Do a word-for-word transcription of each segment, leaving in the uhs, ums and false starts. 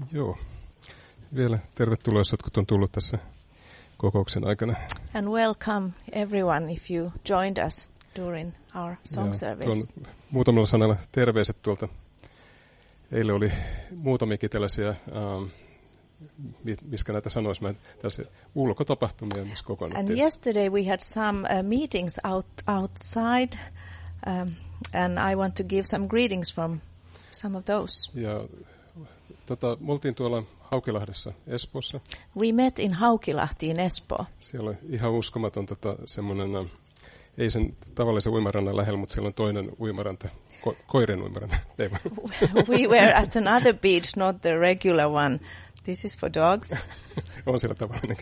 Joo. Vielä tervetuloa, jos jotkut on tullut tässä kokouksen aikana. And welcome everyone if you joined us during our song ja service. Tuon muutamalla sanalla terveiset tuolta. Eilen oli muutamiakin tällaisia, ähm, miskä näitä sanoisi, tällaisia ulkotapahtumia, missä kokoonnuttiin. And yesterday we had some uh, meetings out, outside, um, and I want to give some greetings from some of those. Ja tota, me oltiin tuolla Haukilahdessa Espoossa. We met in Haukilahti in Espoo. Siellä on ihan uskomaton tota, semmoinen, äh, ei sen tavallisen uimarannan lähellä, mutta siellä on toinen uimaranta, ko- koirien uimaranta. We were at another beach, not the regular one. This is for dogs. On siellä tavallinenkin.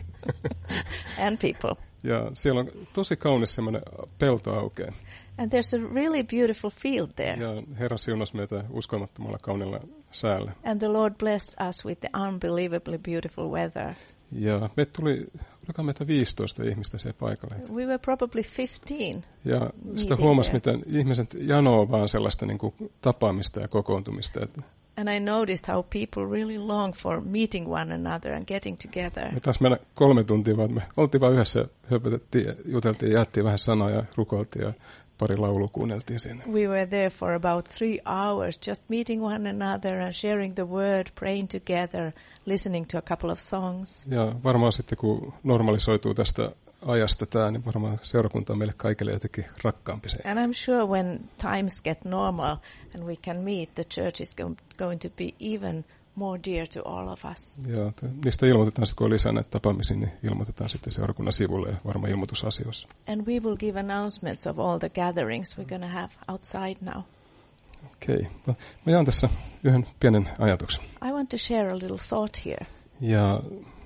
And people. Ja siellä on tosi kaunis semmoinen pelto aukeaa. And there's a really beautiful field there. Ja Herra siunasi meitä uskomattomalla kaunilla säällä. And the Lord blessed us with the unbelievably beautiful weather. Ja me tuli, oliko meitä viisitoista ihmistä siellä paikalle. We were probably fifteen. Ja sitä huomasi, miten ihmiset janoo vaan sellaista niin kuin tapaamista ja kokoontumista. And I noticed how people really long for meeting one another and getting together. Me taas mennä kolme tuntia, vaan me oltiin vaan yhdessä, höpötettiin, juteltiin, jaettiin vähän sanaa ja rukoiltiin ja pari laulua kuunneltiin siinä. We were there for about three hours, just meeting one another and sharing the word, praying together, listening to a couple of songs. Ja varmaan sitten, kun normalisoituu tästä ajasta tämä, niin varmaan seurakunta on meille kaikille jotenkin rakkaampi se. And I'm sure when times get normal and we can meet, the church is go- going to be even more dear to all of us. Ja niistä ilmoitetaan sitten, kun on lisää näitä tapaamisia, niin ilmoitetaan sitten seurakunnan sivulle ja varmaan ilmoitusasioissa. And we will give announcements of all the gatherings we're going to have outside now. Okei. Okay. Mä jaan tässä yhden pienen ajatuksen. I want to share a little thought here. Ja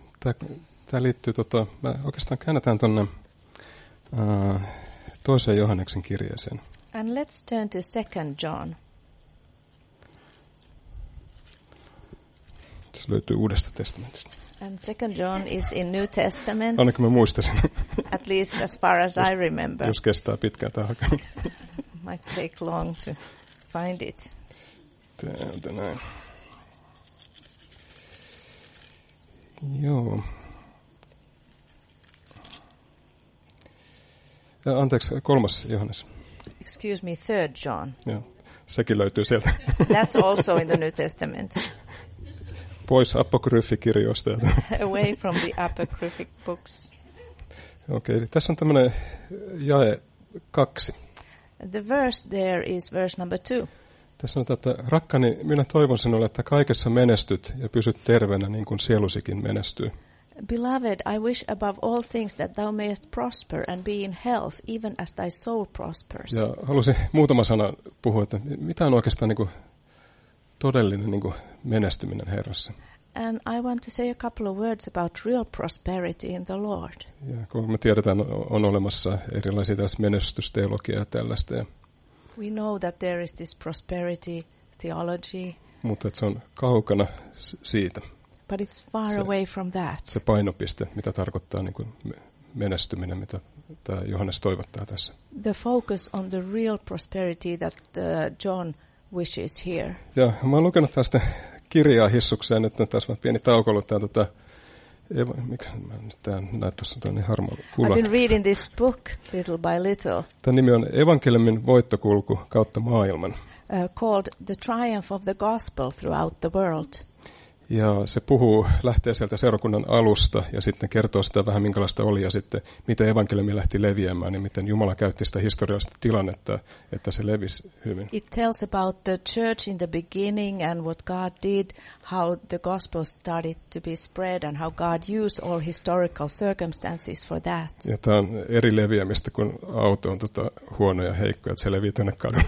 tämä liittyy, tota, mä oikeastaan käännetään tuonne uh, toiseen Johanneksen kirjeeseen. And let's turn to Second John. Se löytyy Uudesta testamentista. And Second John is in New Testament. Ainakin mä muistasin. At least as far as I remember. Jos kestää pitkään tämä hakea. Might take long to find it. Täältä näin. Joo. Ja anteeksi, kolmas Johannes. Excuse me, Third John. Joo, sekin löytyy sieltä. That's also in the New Testament. Pois apokryfikirjoista. Away from the apocryphic books. Okei, okay, tässä on tämmöinen jae kaksi. The verse there is verse number two. Tässä on, että rakkani, minä toivon sinulle, että kaikessa menestyt ja pysyt terveenä niin kuin sielusikin menestyy. Beloved, I wish above all things that thou mayest prosper and be in health, even as thy soul prospers. Ja halusin muutama sana puhua, että mitä on oikeastaan niin kuin todellinen niin kuin menestyminen Herrassa. And I want to say a couple of words about real prosperity in the Lord. Ja kun me tiedetään, on olemassa erilaisia tällaista menestysteologiaa ja tällaista. Ja we know that there is this prosperity theology. Mutta se on kaukana siitä. But it's far se, away from that. Se painopiste, mitä tarkoittaa niin kuin menestyminen, mitä tämä Johannes toivottaa tässä. The focus on the real prosperity that uh, John wishes here. Ja mä oon lukenut tästä kirjaa hissukseen, nyt on tässä pieni tauko ollut tää tota, eva, miksi mä nyt tää näet tuossa on niin harmaa kula. I've been reading this book little by little. Tämän nimi on Evankeliumin voittokulku kautta maailman. Uh, called The Triumph of the Gospel Throughout the World. Ja se puhuu, lähtee sieltä seurakunnan alusta ja sitten kertoo sitä vähän minkälaista oli ja sitten miten evankeliumi lähti leviämään ja miten Jumala käytti sitä historiallista tilannetta, että se levisi hyvin. It tells about the church in the beginning and what God did, how the gospel started to be spread and how God used all historical circumstances for that. Ja tämä on eri leviämistä, kun auto on tota huono ja heikko, että se levii tuonne kadulle.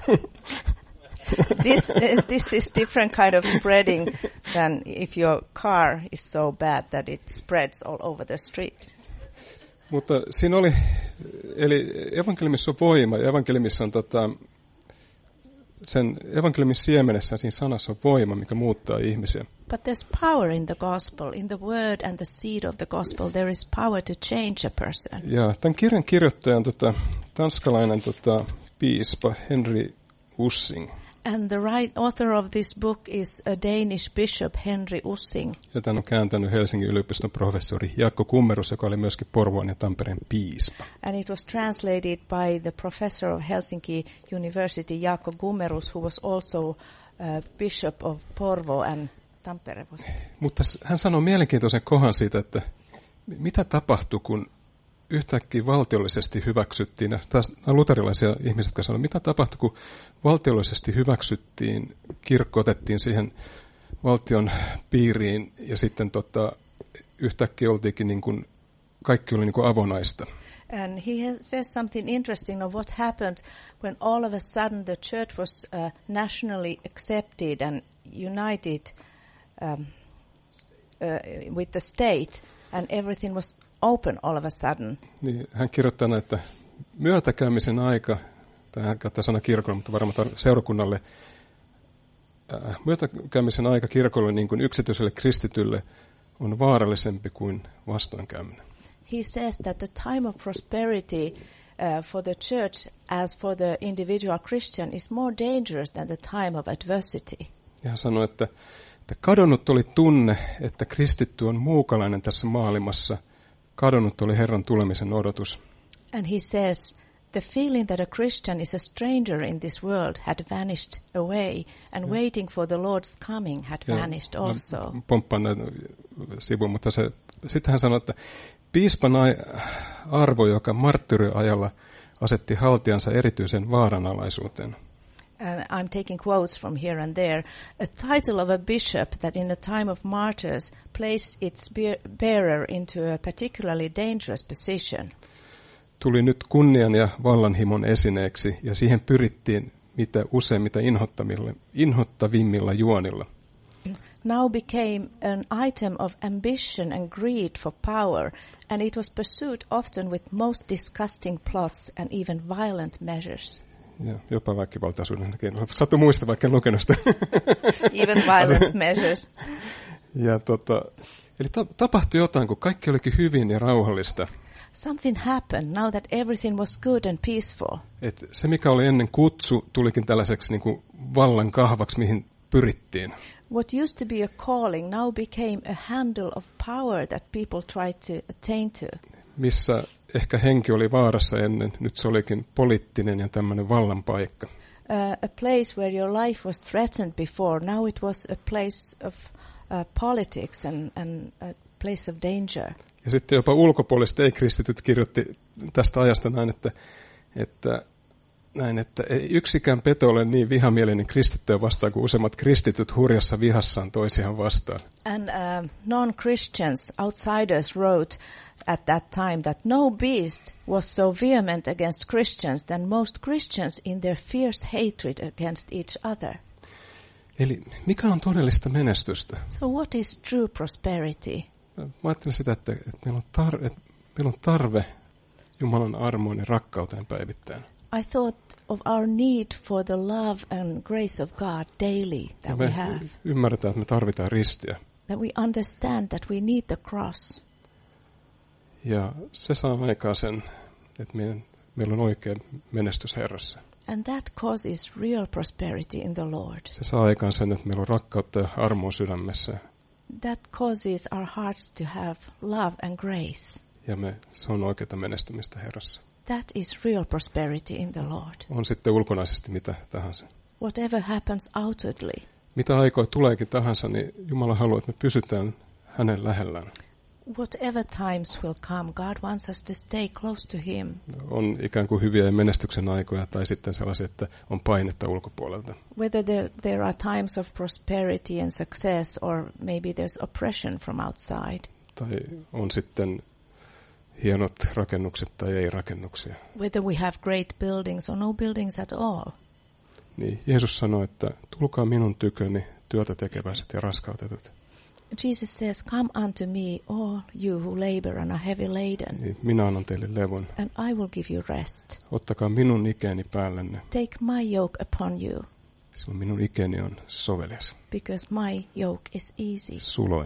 This uh, this is different kind of spreading than if your car is so bad that it spreads all over the street. Mutta siinä oli, eli evankeliumissa on voima, ja evankeliumissa on tota, sen evankeliumin siemenessä siinä sanassa on voima, mikä muuttaa ihmisiä. But there's power in the gospel, in the word and the seed of the gospel. There is power to change a person. Ja tämän kirjan kirjoittaja on tota, tanskalainen tota, piispa Henry Ussing. And the right author of this book is a Danish bishop, Henry Ussing. Ja tämän on kääntänyt Helsingin yliopiston professori Jaakko Kummerus, joka oli myöskin Porvoon ja Tampereen piispa. And it was translated by the professor of Helsinki University, Jaakko Kummerus, who was also uh, bishop of Porvoo and Tampere. Was it? Mutta hän sanoi mielenkiintoisen kohan siitä, että mitä tapahtui, kun yhtäkkiä valtiollisesti hyväksyttiin, ja taas luterilaisia ihmisiä, jotka sanoivat, mitä tapahtui, kun valtiollisesti hyväksyttiin, kirkko otettiin siihen valtion piiriin, ja sitten tota, yhtäkkiä oltiinkin niin kuin, kaikki oli niin kuin avonaista. And he has, says something interesting of what happened when all of a sudden the church was uh, nationally accepted and united um, uh, with the state, and everything was open all of a sudden. Niin, hän kirjoittaa, että myötäkäymisen aika, tai hän käyttää sana kirkolle, mutta varmaan seurakunnalle, äh, myötäkäymisen aika kirkolle niin kuin yksityiselle kristitylle on vaarallisempi kuin vastoinkäyminen. He says that the time of prosperity uh, for the church as for the individual Christian is more dangerous than the time of adversity. Ja hän sanoi, että, että kadonnut oli tunne, että kristitty on muukalainen tässä maailmassa. Kadonnut oli Herran tulemisen odotus. And he says, the feeling that a Christian is a stranger in this world had vanished away, and ja. waiting for the Lord's coming had ja, vanished also. Pomppaan näitä sivuun, mutta se, sitten hän sanoi, että piispan arvo, joka marttyyriajalla asetti haltijansa erityisen vaaranalaisuuteen. And I'm taking quotes from here and there. A title of a bishop that in the time of martyrs placed its bearer into a particularly dangerous position. Tuli nyt kunnian ja vallanhimon esineeksi, ja siihen pyrittiin mitä useimmita inhottavimmilla juonilla. Now became an item of ambition and greed for power, and it was pursued often with most disgusting plots and even violent measures. Ja jopa väkivaltaisuuden keinoilla. Satu muista, vaikka en lukenut sitä. Even violent measures. Ja tota, eli ta- tapahtui jotain, kun kaikki olikin hyvin ja rauhallista. Something happened now that everything was good and peaceful. Et se, mikä oli ennen kutsu, tulikin tällaiseksi niin kuin vallan kahvaksi, mihin pyrittiin. What used to be a calling now became a handle of power that people tried to attain to. Missä ehkä henki oli vaarassa ennen, nyt se olikin poliittinen ja tämmöinen vallan paikka. Uh, a place where your life was threatened before, now it was a place of uh, politics and, and a place of danger. Ja sitten jopa ulkopuoliset ei-kristityt kirjoitti tästä ajasta näin, että, että, näin, että ei yksikään peto ole niin vihamielinen kristittyä vastaan, kuin useimmat kristityt hurjassa vihassaan toisiaan vastaan. And uh, non-Christians, outsiders wrote at that time that no beast was so vehement against Christians than most Christians in their fierce hatred against each other. Eli mikä on todellista menestystä? So what is true prosperity? Mä ajattelen sitä, että, että, meillä, on tarve, että meillä on tarve Jumalan armoon ja rakkauteen päivittäin. I thought of our need for the love and grace of God daily that we have. Ymmärretään, että me tarvitaan ristiä. That we understand that we need the cross. Ja se saa aikaan sen, että meidän, meillä on oikea menestys Herrassa. And that causes real prosperity in the Lord. Se saa aikaan sen, että meillä on rakkautta ja armoa sydämessä. That causes our hearts to have love and grace. Ja me, se on oikeaa menestymistä Herrassa. That is real prosperity in the Lord. On sitten ulkonaisesti mitä tahansa. Whatever happens outwardly. Mitä aikoja tuleekin tahansa, niin Jumala haluaa, että me pysytään hänen lähellään. Whatever times will come, God wants us to stay close to Him. On ikään kuin hyviä ja menestyksen aikoja tai sitten sellaisia, että on painetta ulkopuolelta. Whether there, there are times of prosperity and success or maybe there's oppression from outside. Tai on sitten hienot rakennukset tai ei rakennuksia. Whether we have great buildings or no buildings at all. Niin, Jeesus sanoi, että tulkaa minun tyköni työtä tekeväiset ja raskautetut. Jesus says, come unto me, all you who labor and are heavy laden. Niin, minä annan teille levon. And I will give you rest. Ottakaa minun ikäni päällenne. Take my yoke upon you. Silloin minun ikäni on sovelias. Because my yoke is easy. Suloinen.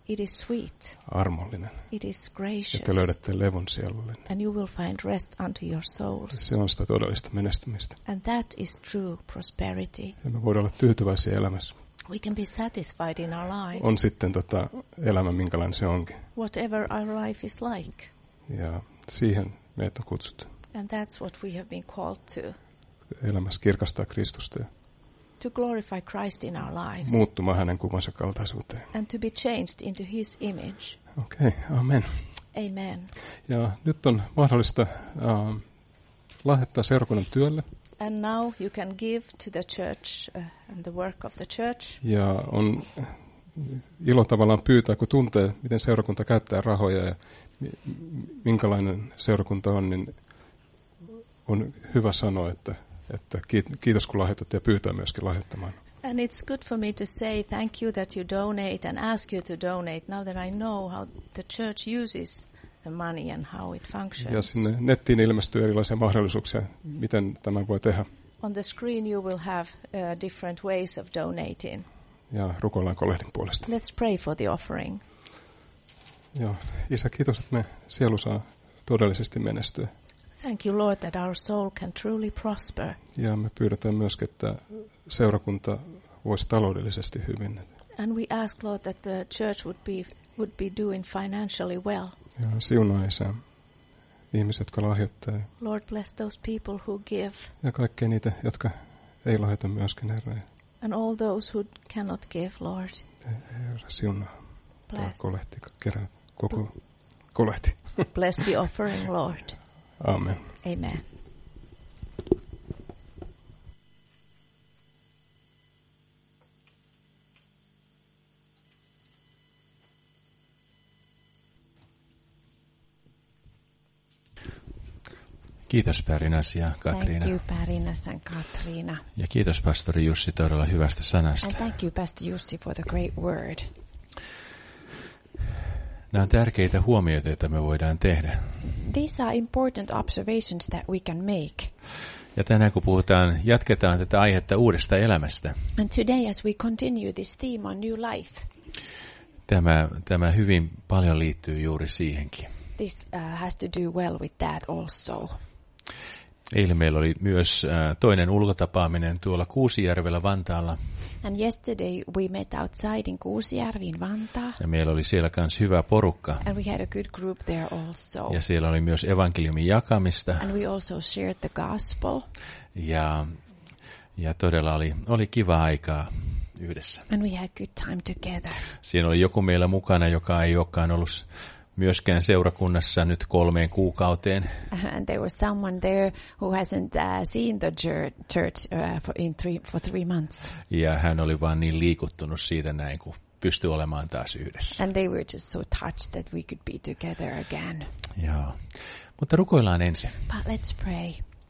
It is sweet. armollinen. It is gracious. Että löydätte levon sielulle. And you will find rest unto your souls. Se on sitä todellista menestymistä. And that is true prosperity. Ja me voidaan olla tyytyväisiä elämässä. We can be satisfied in our lives. On sitten tota, elämä, minkälainen se onkin. Whatever our life is like. Ja siihen meitä on kutsuttu. And that's what we have been called to. Elämässä kirkastaa Kristusta ja To glorify Christ in our lives. muuttumaan hänen kuvansa kaltaisuuteen. And to be changed into his image. Okei, okay, amen. Amen. Ja nyt on mahdollista uh, lahjoittaa seurakunnan työlle. And now you can give to the church uh, and the work of the church. Ja on ilo tavallaan pyytää, kun tuntee, miten seurakunta käyttää rahoja ja minkälainen seurakunta on, niin on hyvä sanoa, että, että kiitos kun lahjoitat ja pyytää myöskin lahjoittamaan. And it's good for me to say thank you that you donate and ask you to donate now that I know how the church uses the money and how it functions. Ja sinne nettiin ilmestyy erilaisia mahdollisuuksia, miten tämän voi tehdä. On the screen you will have uh, different ways of donating. Ja rukoillaan kolehdin puolesta. Let's pray for the offering. Ja Isä, kiitos, että me sielu saa todellisesti menestyä. Thank you, Lord, that our soul can truly prosper. Ja me pyydetään myöskin, että seurakunta voisi taloudellisesti hyvin. And we ask, Lord, that the church would be would be doing financially well. Ja siunaa, Isä, ihmiset, jotka lahjoittaa. Lord, bless those people who give. Ja kaikkia niitä, jotka ei lahjoita myöskin, Herra. And all those who cannot give, Lord. Herra, siunaa. Bless. Kolehti, kerää koko kolehti. Bless the offering, Lord. Amen. Amen. Kiitos Pärinäs ja Katriina. Thank you, Pärinäs and Katriina. Ja kiitos pastori Jussi todella hyvästä sanasta. And thank you, Pastor Jussi, for the great word. Nämä on tärkeitä huomioita, joita me voidaan tehdä. These are important observations that we can make. Ja tänään kun puhutaan, jatketaan tätä aihetta uudesta elämästä. And today as we continue this theme on new life. Tämä, tämä hyvin paljon liittyy juuri siihenkin. This uh, has to do well with that also. Eilen meillä oli myös äh, toinen ulkotapaaminen tuolla Kuusijärvellä Vantaalla. And yesterday we met outside in Kuusijärvi in Vantaa. Ja meillä oli siellä myös hyvä porukka. And we had a good group there also. Ja siellä oli myös evankeliumin jakamista. And we also shared the gospel. Ja, ja todella oli, oli kiva aikaa yhdessä. And we had good time together. Siinä oli joku meillä mukana, joka ei olekaan ollut myöskään seurakunnassa nyt kolmeen kuukauteen. And there was someone there who hasn't uh, seen the church uh, for, in three, for three months. Ja hän oli vaan niin liikuttunut siitä näin, kun pystyi olemaan taas yhdessä. And they were just so touched that we could be together again. Joo. Mutta rukoillaan ensin. But let's pray.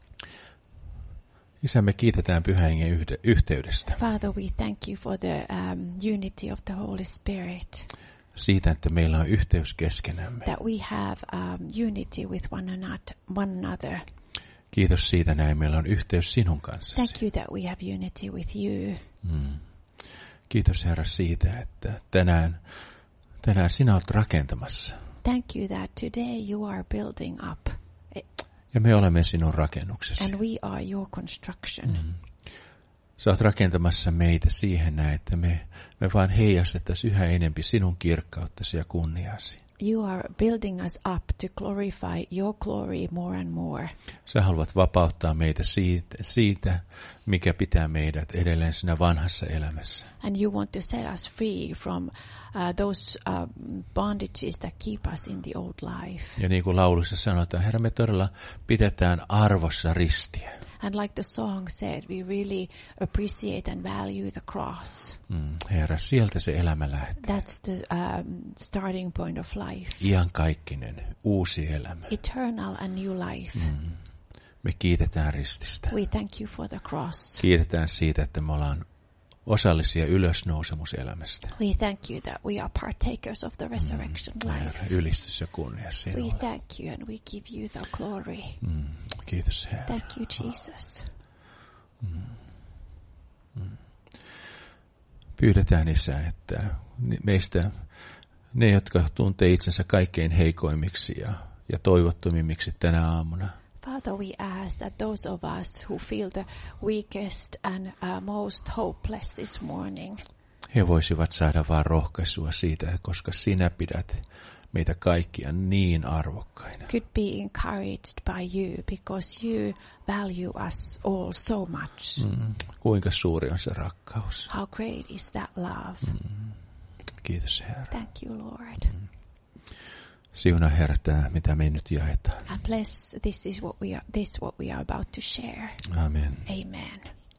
Isä, me kiitetään Pyhän Hengen yhde- yhteydestä. Father, we thank you for the um, unity of the Holy Spirit. Siitä, että meillä on yhteys keskenämme. That we have um, unity with one another, one another. Kiitos siitä näin, meillä on yhteys sinun kanssasi. Thank you that we have unity with you. Mm. Kiitos Herra siitä, että tänään, tänään sinä olet rakentamassa. Thank you that today you are building up. Ja me olemme sinun rakennuksesi. And we are your construction. Mm. Sä oot rakentamassa meitä siihen näin, että me, me vaan heijastettaisiin yhä enempi sinun kirkkauttasi ja kunniasi. You are building us up to glorify your glory more and more. Sä haluat vapauttaa meitä siitä, siitä, mikä pitää meidät edelleen siinä vanhassa elämässä. And you want to set us free from uh, those uh, bondages that keep us in the old life. Ja niin kuin laulussa sanotaan, Herra, me todella pidetään arvossa ristiä. And like the song said, we really appreciate and value the cross. Mm, Herra, sieltä se elämä lähtee. That's the um, starting point of life. Iankaikkinen, uusi elämä. Eternal and new life. Mm. Me kiitetään rististä. We thank you for the cross. Kiitetään siitä, että me ollaan osallisia ylösnousemuselämästä. We thank you that we are partakers of the resurrection Mm. life. Herra, ylistys ja kunnia We sinulle. thank you and we give you the glory. Mm. Kiitos Herra. Thank you, Jesus. Mm. Mm. Pyydetään Isä, että meistä Ne, jotka tuntee itsensä kaikkein heikoimmiksi ja, ja toivottomimmiksi tänä aamuna. Father, we ask that those of us who feel the weakest and uh, most hopeless this morning, he voisivat saada vaan rohkaisua siitä, koska sinä pidät meitä kaikkia niin arvokkaina. could be encouraged by you because you value us all so much. Mm. Kuinka suuri on se rakkaus. How great is that love? Mm. Kiitos Herra. Thank you, Lord. Mm. Siunaa Herra tämä, mitä me nyt jaetaan. And bless, this is what we are, this what we are about to share. Amen. Amen.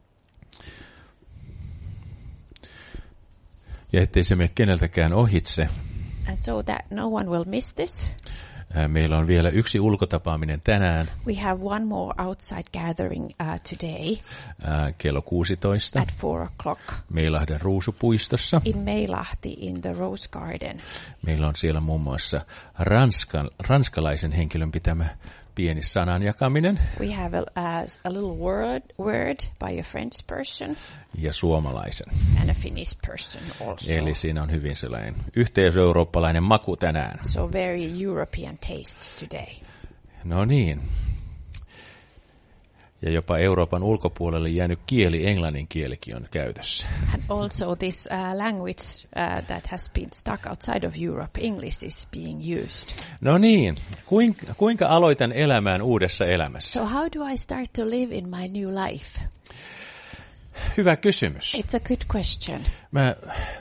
Ja ettei se mene keneltäkään ohitse. And so that no one will miss this, Meillä on vielä yksi ulkotapaaminen tänään. we have one more outside gathering uh, today Ää, kello kuusitoista. at four o'clock Meilahden Ruusupuistossa. in Meilahti in the Rose Garden. Meillä on siellä muun muassa ranskan, ranskalaisen henkilön pitämä pieni sanan jakaminen We have a, uh, a little word, word by a French person ja suomalaisen. and a Finnish person also. Eli siinä on hyvin sellainen yhteiseurooppalainen maku tänään. So very European taste today. No niin. Ja jopa Euroopan ulkopuolelle jäänyt kieli, englannin kielikin on käytössä. And also this uh, language uh, that has been stuck outside of Europe, English is being used. No niin, kuinka, kuinka aloitan elämään uudessa elämässä? So how do I start to live in my new life? Hyvä kysymys. It's a good question. Mä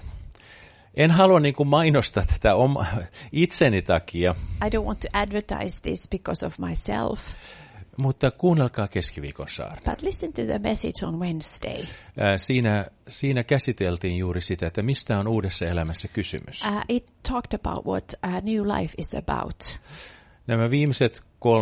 en halua niin kuin mainostaa tätä oma, itseni takia, I don't want to advertise this because of myself, mutta kuunnelkaa keskiviikon saarna. but listen to the message on Wednesday. Ää, Siinä, siinä käsiteltiin juuri sitä, että mistä on uudessa elämässä kysymys. Uh, it talked about what a new life is about. Nämä viimeiset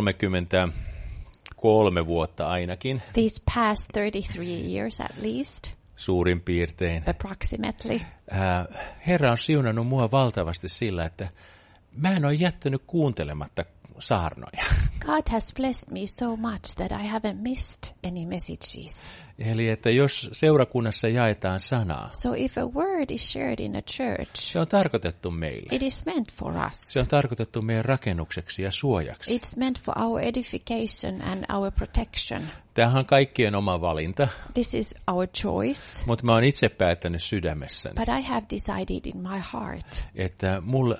kolmekymmentäkolme vuotta ainakin, These past thirty-three years at least, suurin piirtein, approximately, ää, Herra on siunannut mua valtavasti sillä, että mä en ole jättänyt kuuntelematta saarnoja. God has blessed me so much that I haven't missed any messages. Eli että jos seurakunnassa jaetaan sanaa, So if a word is shared in a church, se on tarkoitettu meille. it is meant for us. Se on tarkoitettu meidän rakennukseksi ja suojaksi. It's meant for our edification and our protection. Tämähän on kaikkien oma valinta, This is our choice, mutta mä oon itse päättänyt sydämessäni, but I have decided in my heart että mulle,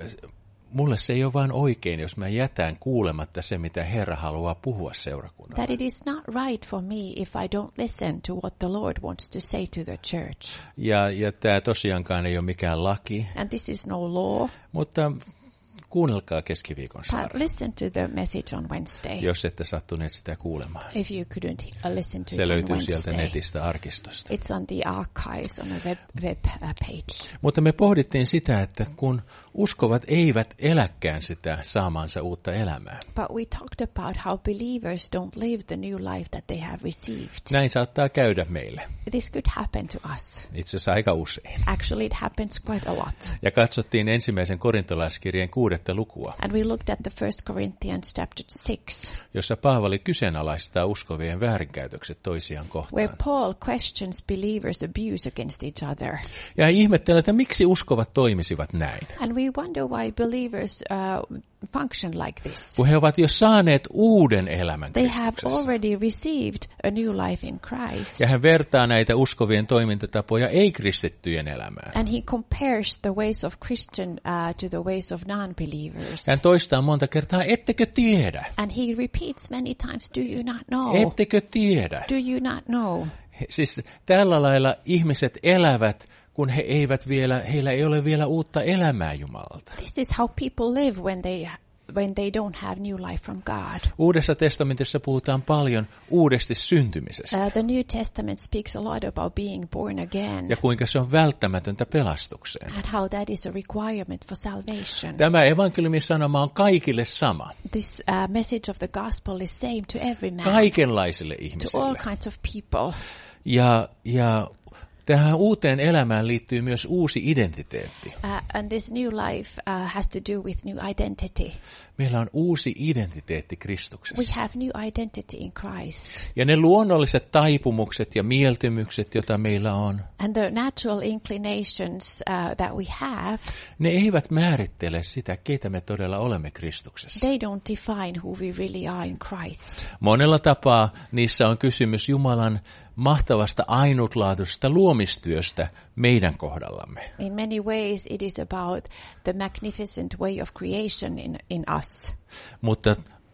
mulle se ei ole vaan oikein, jos mä jätän kuulematta se, mitä Herra haluaa puhua seurakunnalle. that it is not right for me if I don't listen to what the Lord wants to say to the church. Ja, ja tämä tosiaankaan ei ole mikään laki, And this is no law, mutta kuunnelkaa keskiviikon but saarna, listen to the message on Wednesday jos ette sattuneet sitä kuulemaan. if you couldn't uh, listen to Se it on löytyy sieltä Wednesday. netistä arkistosta. It's on the archives on a web, web uh, page. Mutta me pohdittiin sitä, että kun uskovat eivät eläkään sitä saamansa uutta elämää. But we talked about how believers don't live the new life that they have received. Näin saattaa käydä meille. This could happen to us. Itse asiassa aika usein. Actually, it happens quite a lot. Ja katsottiin ensimmäisen korintolaiskirjeen kuudetta lukua, And we looked at the First Corinthians chapter six, jossa Paavali kyseenalaistaa uskovien väärinkäytökset toisiaan where kohtaan. Paul questions believers' abuse against each other. Ja ihmettelee, että miksi uskovat toimisivat näin. And we wonder why believers uh, function like this. Kun he ovat jo saaneet uuden elämän They have Kristuksessa. already received a new life in Christ. Ja hän vertaa näitä uskovien toimintatapoja ei-kristittyjen elämään. And he compares the ways of Christian uh, to the ways of non-believers. Hän toistaa monta kertaa, ettekö tiedä? And he repeats many times, do you not know? Ettekö tiedä? Do you not know? He, siis tällä lailla ihmiset elävät, kun he eivät vielä, heillä ei ole vielä uutta elämää Jumalalta. This is how people live when they when they don't have new life from God. Uudessa testamentissa puhutaan paljon uudesti syntymisestä Uh, the New Testament speaks a lot about being born again ja kuinka se on välttämätöntä pelastukseen. and how that is a requirement for salvation. Tämä evankeliumin sanoma on kaikille sama, This uh, message of the gospel is same to every man, kaikenlaisille to all ihmisille. kinds of people. Ja, ja tähän uuteen elämään liittyy myös uusi identiteetti. Uh, and this new life uh, has to do with new identity. meillä on uusi identiteetti Kristuksessa. We have new identity in Christ. Ja ne luonnolliset taipumukset ja mieltymykset, joita meillä on, And the natural inclinations uh, that we have, ne eivät määrittele sitä, keitä me todella olemme Kristuksessa. they don't define who we really are in Christ. Monella tapaa niissä on kysymys Jumalan mahtavasta ainutlaatuisesta luomistyöstä meidän kohdallamme. In many ways it is about the magnificent way of creation in, in us. Mutta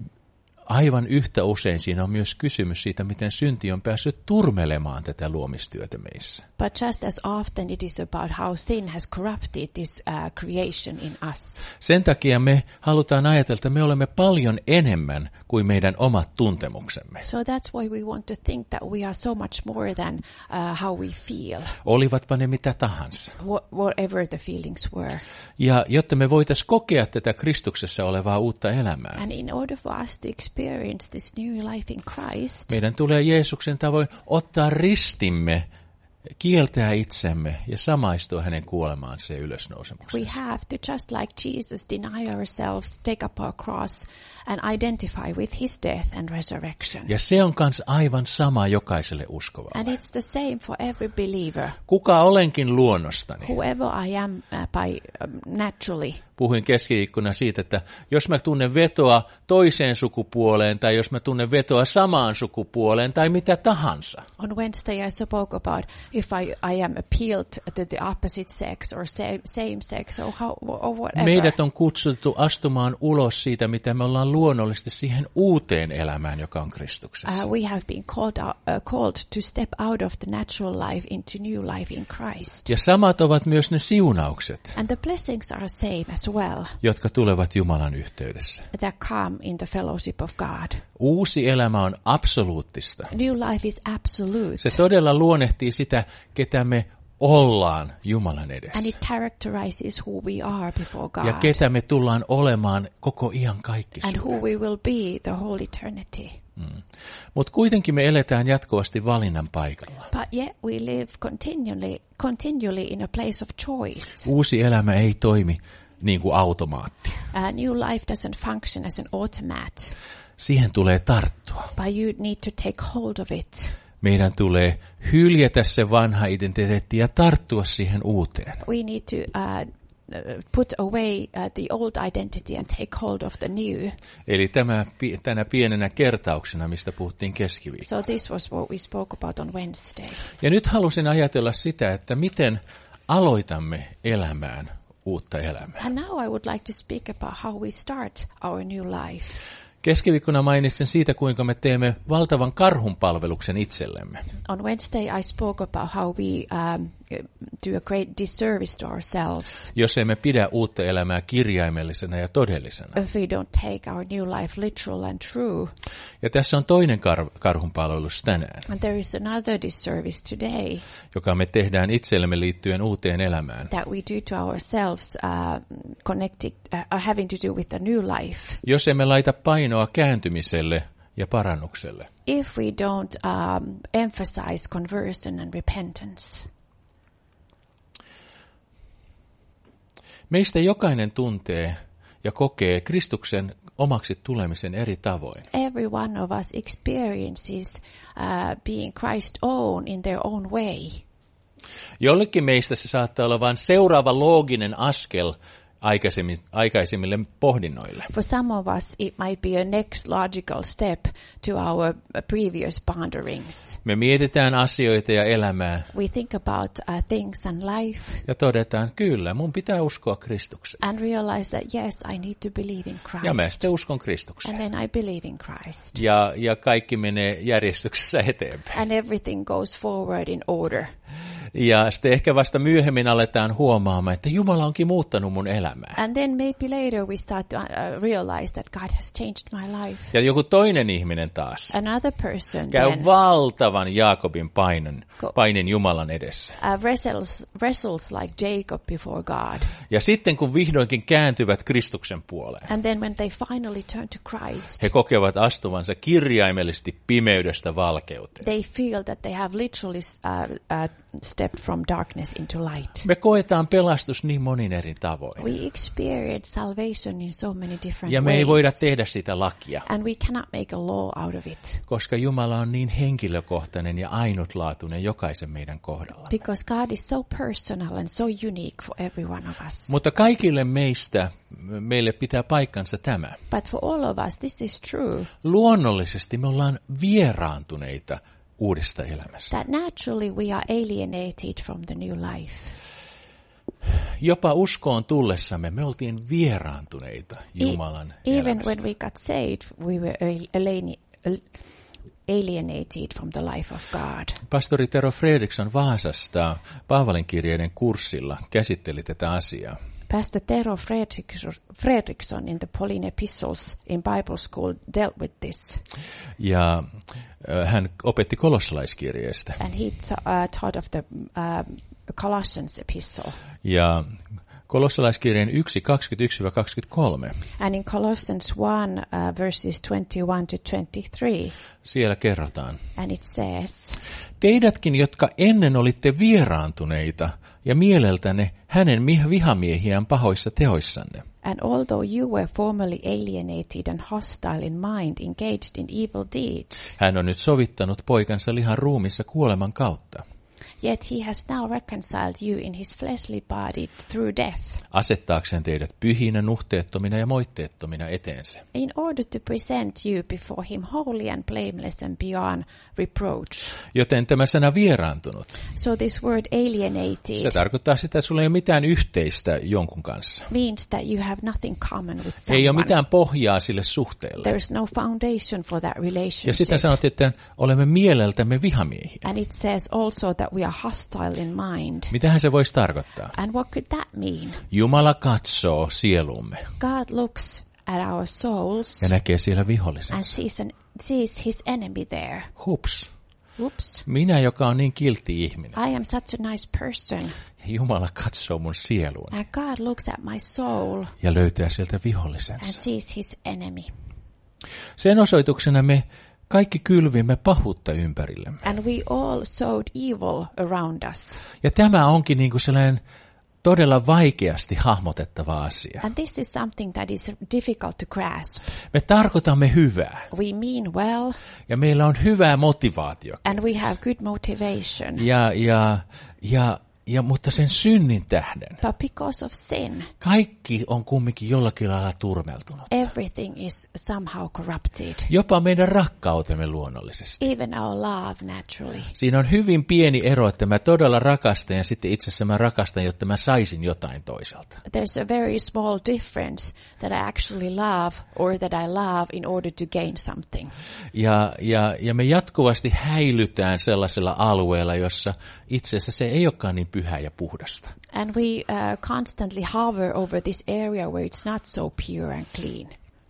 aivan yhtä usein siinä on myös kysymys siitä, miten synti on päässyt turmelemaan tätä luomistyötä meissä. But just as often it is about how sin has corrupted this uh, creation in us. Sen takia me halutaan ajatella, että me olemme paljon enemmän kuin meidän omat tuntemuksemme. So that's why we want to think that we are so much more than uh, how we feel, Olivatpa ne mitä tahansa. wh- whatever the feelings were. Ja jotta me voitaisiin kokea tätä Kristuksessa olevaa uutta elämää, And in order for us to experience this new life in Christ, meidän tulee Jeesuksen tavoin ottaa ristimme, kieltää itsemme ja samaistua hänen kuolemaansa ja we ylösnousemukseensa. have to, just like Jesus, deny ourselves, take up our cross, and identify with his death and resurrection. Ja se on kans aivan sama jokaiselle And uskovalle. it's the same for every believer. Kuka olenkin luonnostani. Whoever I am uh, by um, naturally. Puhuin keskiviikkona siitä, että jos mä tunnen vetoa toiseen sukupuoleen tai jos mä tunnen vetoa samaan sukupuoleen tai mitä tahansa, On Wednesday I spoke about if I, I am appealed to the opposite sex or same, same sex or, how, or whatever. meidät on kutsuttu astumaan ulos siitä, mitä me ollaan luonnollisesti siihen uuteen elämään, joka on Kristuksessa. Uh, we have been called, out, uh, called to step out of the natural life into new life in Christ. Ja samat ovat myös ne siunaukset, And the blessings are same as well jotka tulevat Jumalan yhteydessä. that come in the fellowship of God. Uusi elämä on absoluuttista. New life is absolute. Se todella luonnehtii sitä, ketä me ollaan Jumalan And edessä. it characterizes who we are before God. Ja ketä me tullaan olemaan koko iän And who kaikkisuuden. we will be the whole eternity. Mm. Mutta kuitenkin me eletään jatkuvasti valinnan paikalla. But yet we live continually, continually in a place of choice. Uusi elämä ei toimi niin kuin automaatti. A new life doesn't function as an automat, Siihen tulee tarttua. but you need to take hold of it. Meidän tulee hyljätä se vanha identiteetti ja tarttua siihen uuteen. We need to uh, uh, put away uh, the old identity and take hold of the new. Eli tämä, pi- tänä pienenä kertauksena, mistä puhuttiin keskiviikkona. So this was what we spoke about on Wednesday. Ja nyt halusin ajatella sitä, että miten aloitamme elämään uutta elämää. And now I would like to speak about how we start our new life. Keskiviikkona mainitsin siitä, kuinka me teemme valtavan karhunpalveluksen itsellemme. On Wednesday I spoke about how we um, do a great disservice to ourselves Jos emme pidä uutta elämää kirjaimellisena ja todellisena. if we don't take our new life literal and true. Ja tässä on toinen kar- karhunpalvelus tänään, And there is another disservice today joka me tehdään itsellemme liittyen uuteen elämään. that we do to ourselves uh, connected, uh, having to do with the new life. Jos emme laita painoa kääntymiselle ja parannukselle. If we don't um, emphasize conversion and repentance. Meistä jokainen tuntee ja kokee Kristuksen omaksi tulemisen eri tavoin. Every one of us experiences uh, being Christ's own in their own way. Jollekin meistä se saattaa olla vain seuraava looginen askel aikaisemmille pohdinnoille. For some of us, it might be a next logical step to our uh, previous ponderings. Me mietitään asioita ja elämää We think about uh, things and life ja todetaan, kyllä, mun pitää uskoa Kristukseen. and realize that, yes, I need to believe in Christ. Ja mä sitten uskon And Kristukseen. then I believe in Christ. Ja, ja kaikki menee järjestyksessä eteenpäin. And everything goes forward in order. Ja sitten ehkä vasta myöhemmin aletaan huomaamaan, että Jumala onkin muuttanut mun elämää. And then maybe later we start to uh, realize that God has changed my life. Ja joku toinen ihminen taas Another person käy then valtavan Jaakobin painon, Go. painin Jumalan edessä. uh, wrestles, wrestles like Jacob before God. Ja sitten kun vihdoinkin kääntyvät Kristuksen puoleen, And then when they finally turn to Christ, he kokevat astuvansa kirjaimellisesti pimeydestä valkeuteen. they feel that they have literally uh, uh, stepped step from darkness into light. Me koetaan pelastus niin monin eri tavoin. We experience salvation in so many different Ja me ways. ei voida tehdä sitä lakia, And we cannot make a law out of it. koska Jumala on niin henkilökohtainen ja ainutlaatuinen jokaisen meidän kohdalla. Because God is so personal and so unique for every one of us. Mutta kaikille meistä, meille pitää paikkansa tämä. But for all of us, this is true. Luonnollisesti me ollaan vieraantuneita uudesta elämästä. That naturally we are alienated from the new life. Jopa uskoon tullessamme me oltiin vieraantuneita Jumalan E- Even elämästä. when we got saved, we were alieni- al- alienated from the life of God. Pastori Tero Fredriksson Vaasasta Paavalin kirjeiden kurssilla käsitteli tätä asiaa. Pastor Tero Fredriksson, Fredriksson in the Pauline Epistles in Bible School dealt with this. Ja äh, hän opetti kolossalaiskirjeestä. And he t- uh, taught of the uh, Colossians epistle. Ja kolossalaiskirjeen yksi, kaksikymmentäyksi kaksikymmentäkolme. And in Colossians one, uh, verses twenty-one to twenty-three, Siellä kerrotaan. and it says, Teidätkin, jotka ennen olitte vieraantuneita ja mieleltänne hänen mi- vihamiehiään pahoissa teoissanne. and although you were formerly alienated and hostile in mind, engaged in evil deeds, Hän on nyt sovittanut poikansa lihan ruumissa kuoleman kautta, yet he has now reconciled you in his fleshly body through death, asettaakseen teidät pyhinä, nuhteettomina ja moitteettomina eteensä. in order to present you before him holy and blameless and beyond reproach. Joten tämä sana vieraantunut, So this word se alienated tarkoittaa sitä, että sulla ei ole mitään yhteistä jonkun kanssa. means that you have nothing common with Ei ole someone. mitään pohjaa sille suhteelle. There's no foundation for that Ja relationship. sitten sanot, että olemme mieleltämme vihamiehiä. And it says also that we are hostile in mind. Mitähän se voisi tarkoittaa? And what could that mean? Jumala katsoo sielumme God looks at our souls ja näkee siellä and vihollisensa. sees, an, sees his enemy there. Hups, Whoops. minä, joka on niin kiltti ihminen. I am such a nice person. Jumala katsoo mun sieluun And God looks at my soul ja löytää sieltä and vihollisensa. sees his enemy. Sen osoituksena me kaikki kylvimme pahuutta ympärillemme. And we all sowed evil around us. Ja tämä onkin niin kuin sellainen todella vaikeasti hahmotettava asia. And this is something that is difficult to grasp. Me tarkoitamme hyvää We mean well ja meillä on hyvää motivaatio. and we have good motivation. Ja, ja, ja, ja, mutta sen synnin tähden But because of sin, kaikki on kumminkin jollakin lailla turmeltunut. everything is somehow corrupted. Jopa meidän rakkautemme luonnollisesti. Even our love naturally. Siinä on hyvin pieni ero, että mä todella rakastan ja sitten itse asiassa mä rakastan, jotta mä saisin jotain toiselta. There's a very small difference that I actually love or that I love in order to gain something. Ja, ja, ja me jatkuvasti häilytään sellaisella alueella, jossa itse asiassa se ei olekaan niin pyhää ja puhdasta. And we uh, constantly hover over this area where it's not so pure and clean.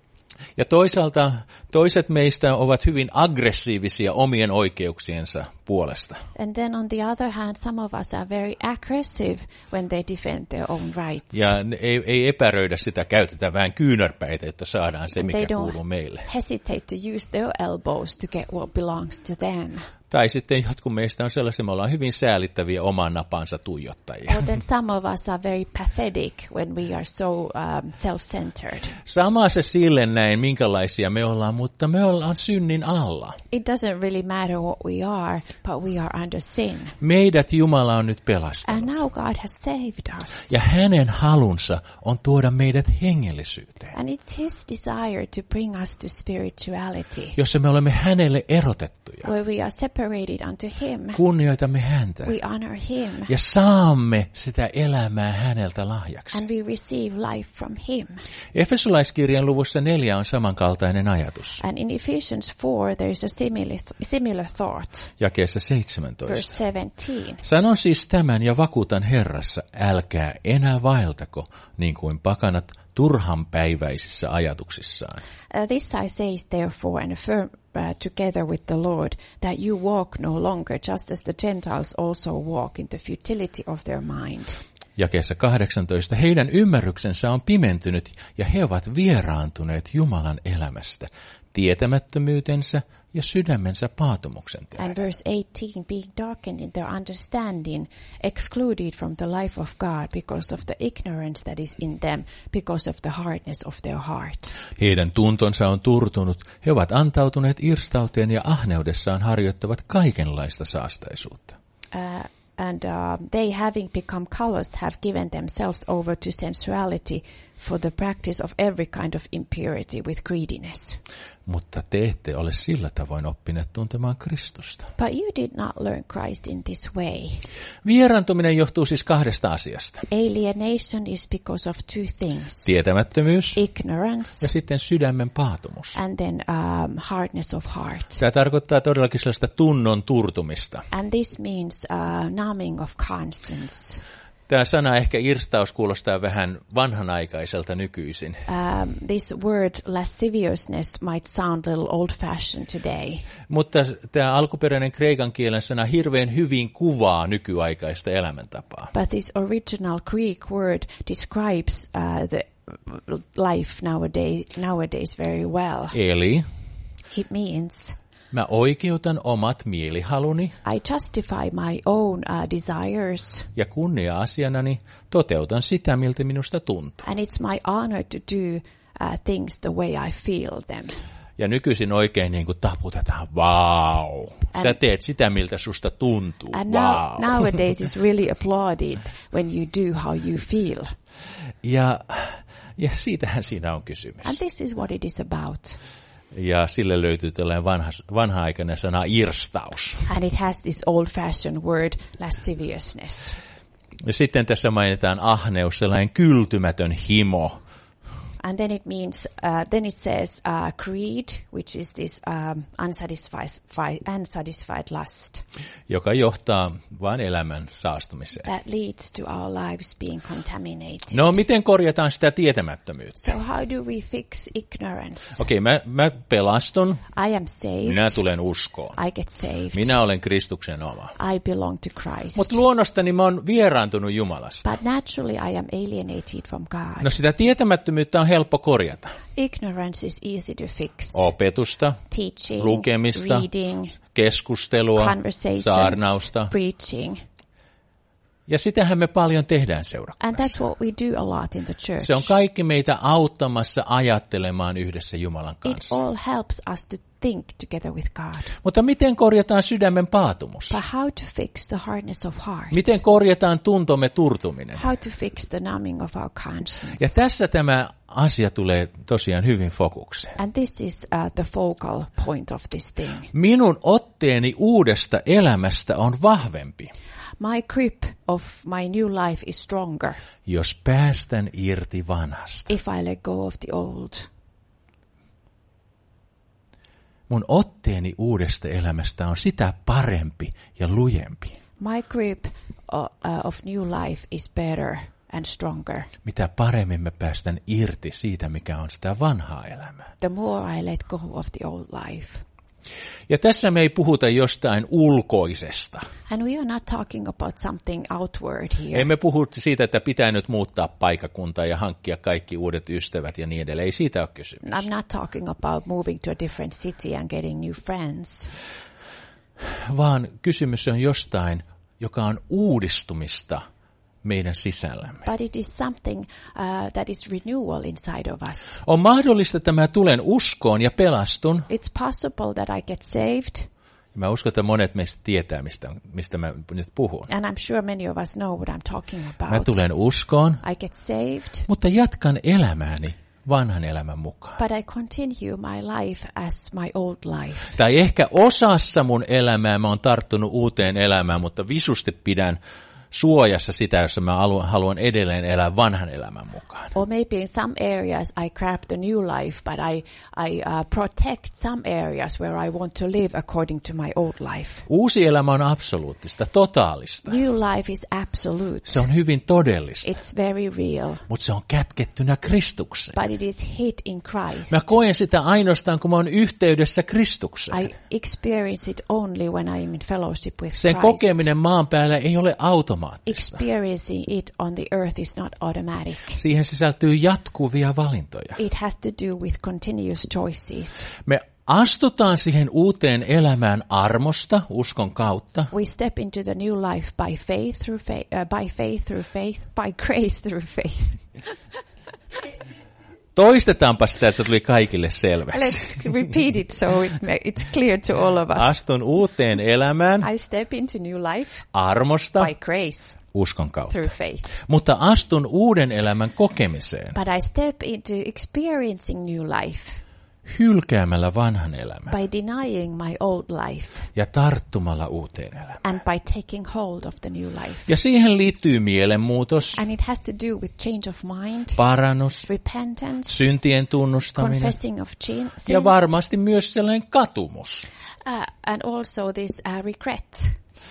Ja toisaalta toiset meistä ovat hyvin aggressiivisia omien oikeuksiensa puolesta. And then on the other hand, some of us are very aggressive when they defend their own rights. Ja ne ei, ei epäröidä sitä, käytetään vähän kyynärpäitä, että saadaan se, And mikä they don't kuuluu meille. hesitate to use their elbows to get what belongs to them. Tai sitten jotkut meistä on sellaisia, me ollaan hyvin säälittäviä oman napansa tuijottajia. Or then some of us are very pathetic when we are so um, self-centered. Sama se sille näin, minkälaisia me ollaan, mutta me ollaan synnin alla. It doesn't really matter what we are, but we are under sin. Meidät Jumala on nyt pelastanut. And now God has saved us. Ja hänen halunsa on tuoda meidät hengellisyyteen, And it's his desire to bring us to spirituality, jossa me olemme hänelle erotettuja. where we are separated unto him. Kunnioitamme häntä We honor him. ja saamme sitä elämää häneltä lahjaksi. And we receive life from him. Efesolaiskirjan luvussa neljä on samankaltainen ajatus. And in Ephesians four, there's a similar, similar thought. Jakeessa Verse seitsemäntoista. seventeen. Sanon siis tämän ja vakuutan Herrassa, älkää enää vaeltako, niin kuin pakanat turhanpäiväisissä ajatuksissaan. Uh, this I say therefore and affirm uh, together with the Lord, that you walk no longer just as the Gentiles also walk in the futility of their mind. Jakeessa kahdeksantoista. Heidän ymmärryksensä on pimentynyt ja he ovat vieraantuneet Jumalan elämästä. tietämättömyytensä ja sydämensä paatumuksen tähden. And verse eighteen, being darkened in their understanding, excluded from the life of God because of the ignorance that is in them, because of the hardness of their heart. Heidän tuntonsa on turtunut, he ovat antautuneet irstauteen ja ahneudessaan harjoittavat kaikenlaista saastaisuutta. Uh, and uh, they, having become callous, have given themselves over to sensuality for the practice of every kind of impurity with greediness. Mutta te ette ole sillä tavoin oppineet tuntemaan Kristusta. But you did not learn Christ in this way. Vieraantuminen johtuu siis kahdesta asiasta. Alienation is because of two things. Tietämättömyys Ignorance ja sitten sydämen paatumus. and then um, hardness of heart. Tämä tarkoittaa todellakin sellaista tunnon turtumista. And this means uh, numbing of conscience. Tämä sana ehkä irstaus kuulostaa vähän vanhanaikaiselta nykyisin. Um, this word lasciviousness might sound a little old-fashioned today. Mutta tämä alkuperäinen kreikan kielen sana hirveän hyvin kuvaa nykyaikaista elämäntapaa. But this original Greek word describes uh, the life nowadays, nowadays very well. Eli It means mä oikeutan omat mielihaluni I justify my own uh, desires, ja kunnia-asianani toteutan sitä, miltä minusta tuntuu. and it's my honor to do uh, things the way I feel them. Ja nykyisin oikein niin kuin taputetaan, vau, sä And- teet sitä, miltä susta tuntuu, And now, vau. nowadays it's really applauded when you do how you feel. Ja, ja siitähän siinä on kysymys. And this is what it is about. Ja sille löytyy tällainen vanha, vanha-aikainen sana irstaus. And it has this old-fashioned word, lasciviousness. Ja sitten tässä mainitaan ahneus, sellainen kyltymätön himo. And then it means, uh, then it says uh, greed, which is this um, unsatisfied, unsatisfied lust Joka johtaa vain elämän saastumiseen. that leads to our lives being contaminated. No, miten korjataan sitä tietämättömyyttä? So how do we fix ignorance? Okei, okay, mä, mä pelastun, I am saved. minä tulen uskoon. I get saved. Minä olen Kristuksen oma. I belong to Christ. Mutta luonnostani mä oon vieraantunut Jumalasta. But naturally I am alienated from God. No sitä tietämättömyyttä on helppo korjata. Ignorance is easy to fix. Opetusta, Teaching, lukemista, reading, keskustelua, conversations, saarnausta. preaching. Ja sitähän me paljon tehdään And seurakunnassa. that's what we do a lot in the church. Se on kaikki meitä auttamassa ajattelemaan yhdessä Jumalan It kanssa. all helps us to think together with God. Mutta miten korjataan sydämen paatumus? But how to fix the hardness of heart? Miten korjataan tuntomme turtuminen? How to fix the numbing of our conscience? Ja tässä tämä asia tulee tosiaan hyvin fokukseen. And this is uh, the focal point of this thing. Minun otteeni uudesta elämästä on vahvempi, My grip of my new life is stronger jos päästän irti vanhasta. if I let go of the old. Mun otteeni uudesta elämästä on sitä parempi ja lujempi, My grip uh, uh, of new life is better and stronger. mitä paremmin mä päästän irti siitä, mikä on sitä vanhaa elämää. The more I let go of the old life. Ja tässä me ei puhuta jostain ulkoisesta. And we are not talking about something outward here. Emme puhu siitä, että pitää nyt muuttaa paikkakuntaa ja hankkia kaikki uudet ystävät ja niin edelleen. Ei siitä ole kysymys. I'm not talking about moving to a different city and getting new friends. Vaan kysymys on jostain, joka on uudistumista meidän sisällämme. But it is something uh, that is renewal inside of us. On mahdollista, että mä tulen uskoon ja pelastun. It's possible that I get saved. Mä uskon, että monet meistä tietää, mistä, mistä mä nyt puhun. And I'm sure many of us know what I'm talking Mä about. tulen uskoon, I get saved, mutta jatkan elämääni vanhan elämän mukaan. but I continue my life as my old life. Tai ehkä osassa mun elämää mä oon tarttunut uuteen elämään, mutta visusti pidän suojassa sitä, jossa mä haluan edelleen elää vanhan elämän mukaan. Or maybe in some areas I grab the new life, but I, I uh, protect some areas where I want to live according to my old life. Uusi elämä on absoluuttista, totaalista. New life is absolute. Se on hyvin todellista, It's very real, mutta se on kätkettynä Kristukseen. but it is hid in Christ. Mä koen sitä ainoastaan, kun mä oon yhteydessä Kristukseen. I experience it only when I am in fellowship with Sen Christ. kokeminen maan päällä ei ole automaattista. automaattista. Experiencing it on the earth is not automatic. Siihen sisältyy jatkuvia valintoja. It has to do with continuous choices. Me astutaan siihen uuteen elämään armosta, uskon kautta. We step into the new life by faith through faith, uh, by faith through faith, by grace through faith. Toistetaanpa sitä, että tuli kaikille selväksi. Let's repeat it so it ma- it's clear to all of us. Astun uuteen elämään I step into new life armosta, by grace uskon kautta. through faith. Mutta astun uuden elämän kokemiseen But I step into experiencing new life hylkäämällä vanhan elämän by denying my old life ja tarttumalla uuteen elämään. and by taking hold of the new life. Ja siihen liittyy mielenmuutos, And it has to do with change of mind, parannus, repentance, syntien tunnustaminen confessing of sin, sins, ja varmasti myös sellainen katumus uh, and also this uh, regret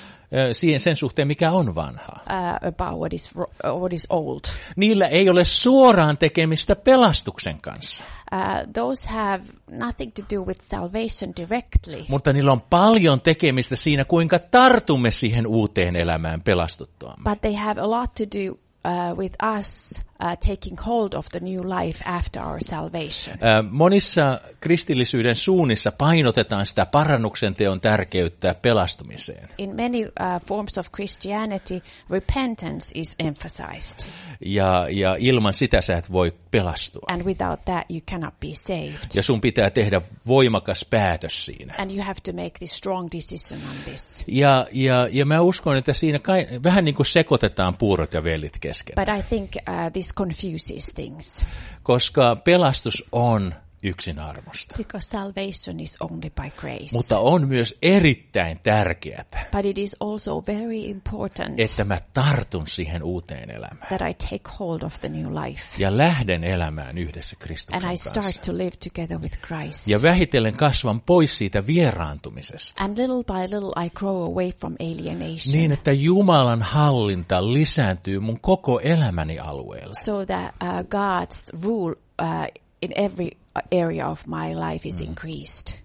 ö, siihen sen suhteen, mikä on vanhaa. uh, about what is ro- uh, what is old. Niillä ei ole suoraan tekemistä pelastuksen kanssa, Uh, those have nothing to do with salvation directly, mutta niillä on paljon tekemistä siinä, kuinka tartumme siihen uuteen elämään pelastuttuamme. but they have a lot to do uh, with us uh, taking hold of the new life after our salvation. Ö, Monissa kristillisyyden suunnissa painotetaan sitä parannuksen teon tärkeyttä pelastumiseen. In many uh, forms of Christianity, repentance is emphasized, Ja, ja ilman sitä sä et voi pelastua. and without that you cannot be saved. Ja sun pitää tehdä voimakas päätös siinä. And you have to make this strong decision on this. Ja, ja, ja mä uskon, että siinä kai, vähän niin kuin sekoitetaan puurot ja vellit kesken. But I think uh, this confuses things, Koska pelastus on yksin armosta. because salvation is only by grace. Mutta on myös erittäin tärkeää, But it is also very important että mä tartun siihen uuteen elämään. that I take hold of the new life Ja lähden elämään yhdessä Kristuksen and I kanssa. start to live together with Christ. Ja vähitellen kasvan pois siitä vieraantumisesta. And little by little I grow away from alienation, Niin, että Jumalan hallinta lisääntyy mun koko elämäni alueella. so that uh, God's rule uh, in every area of my life is increased.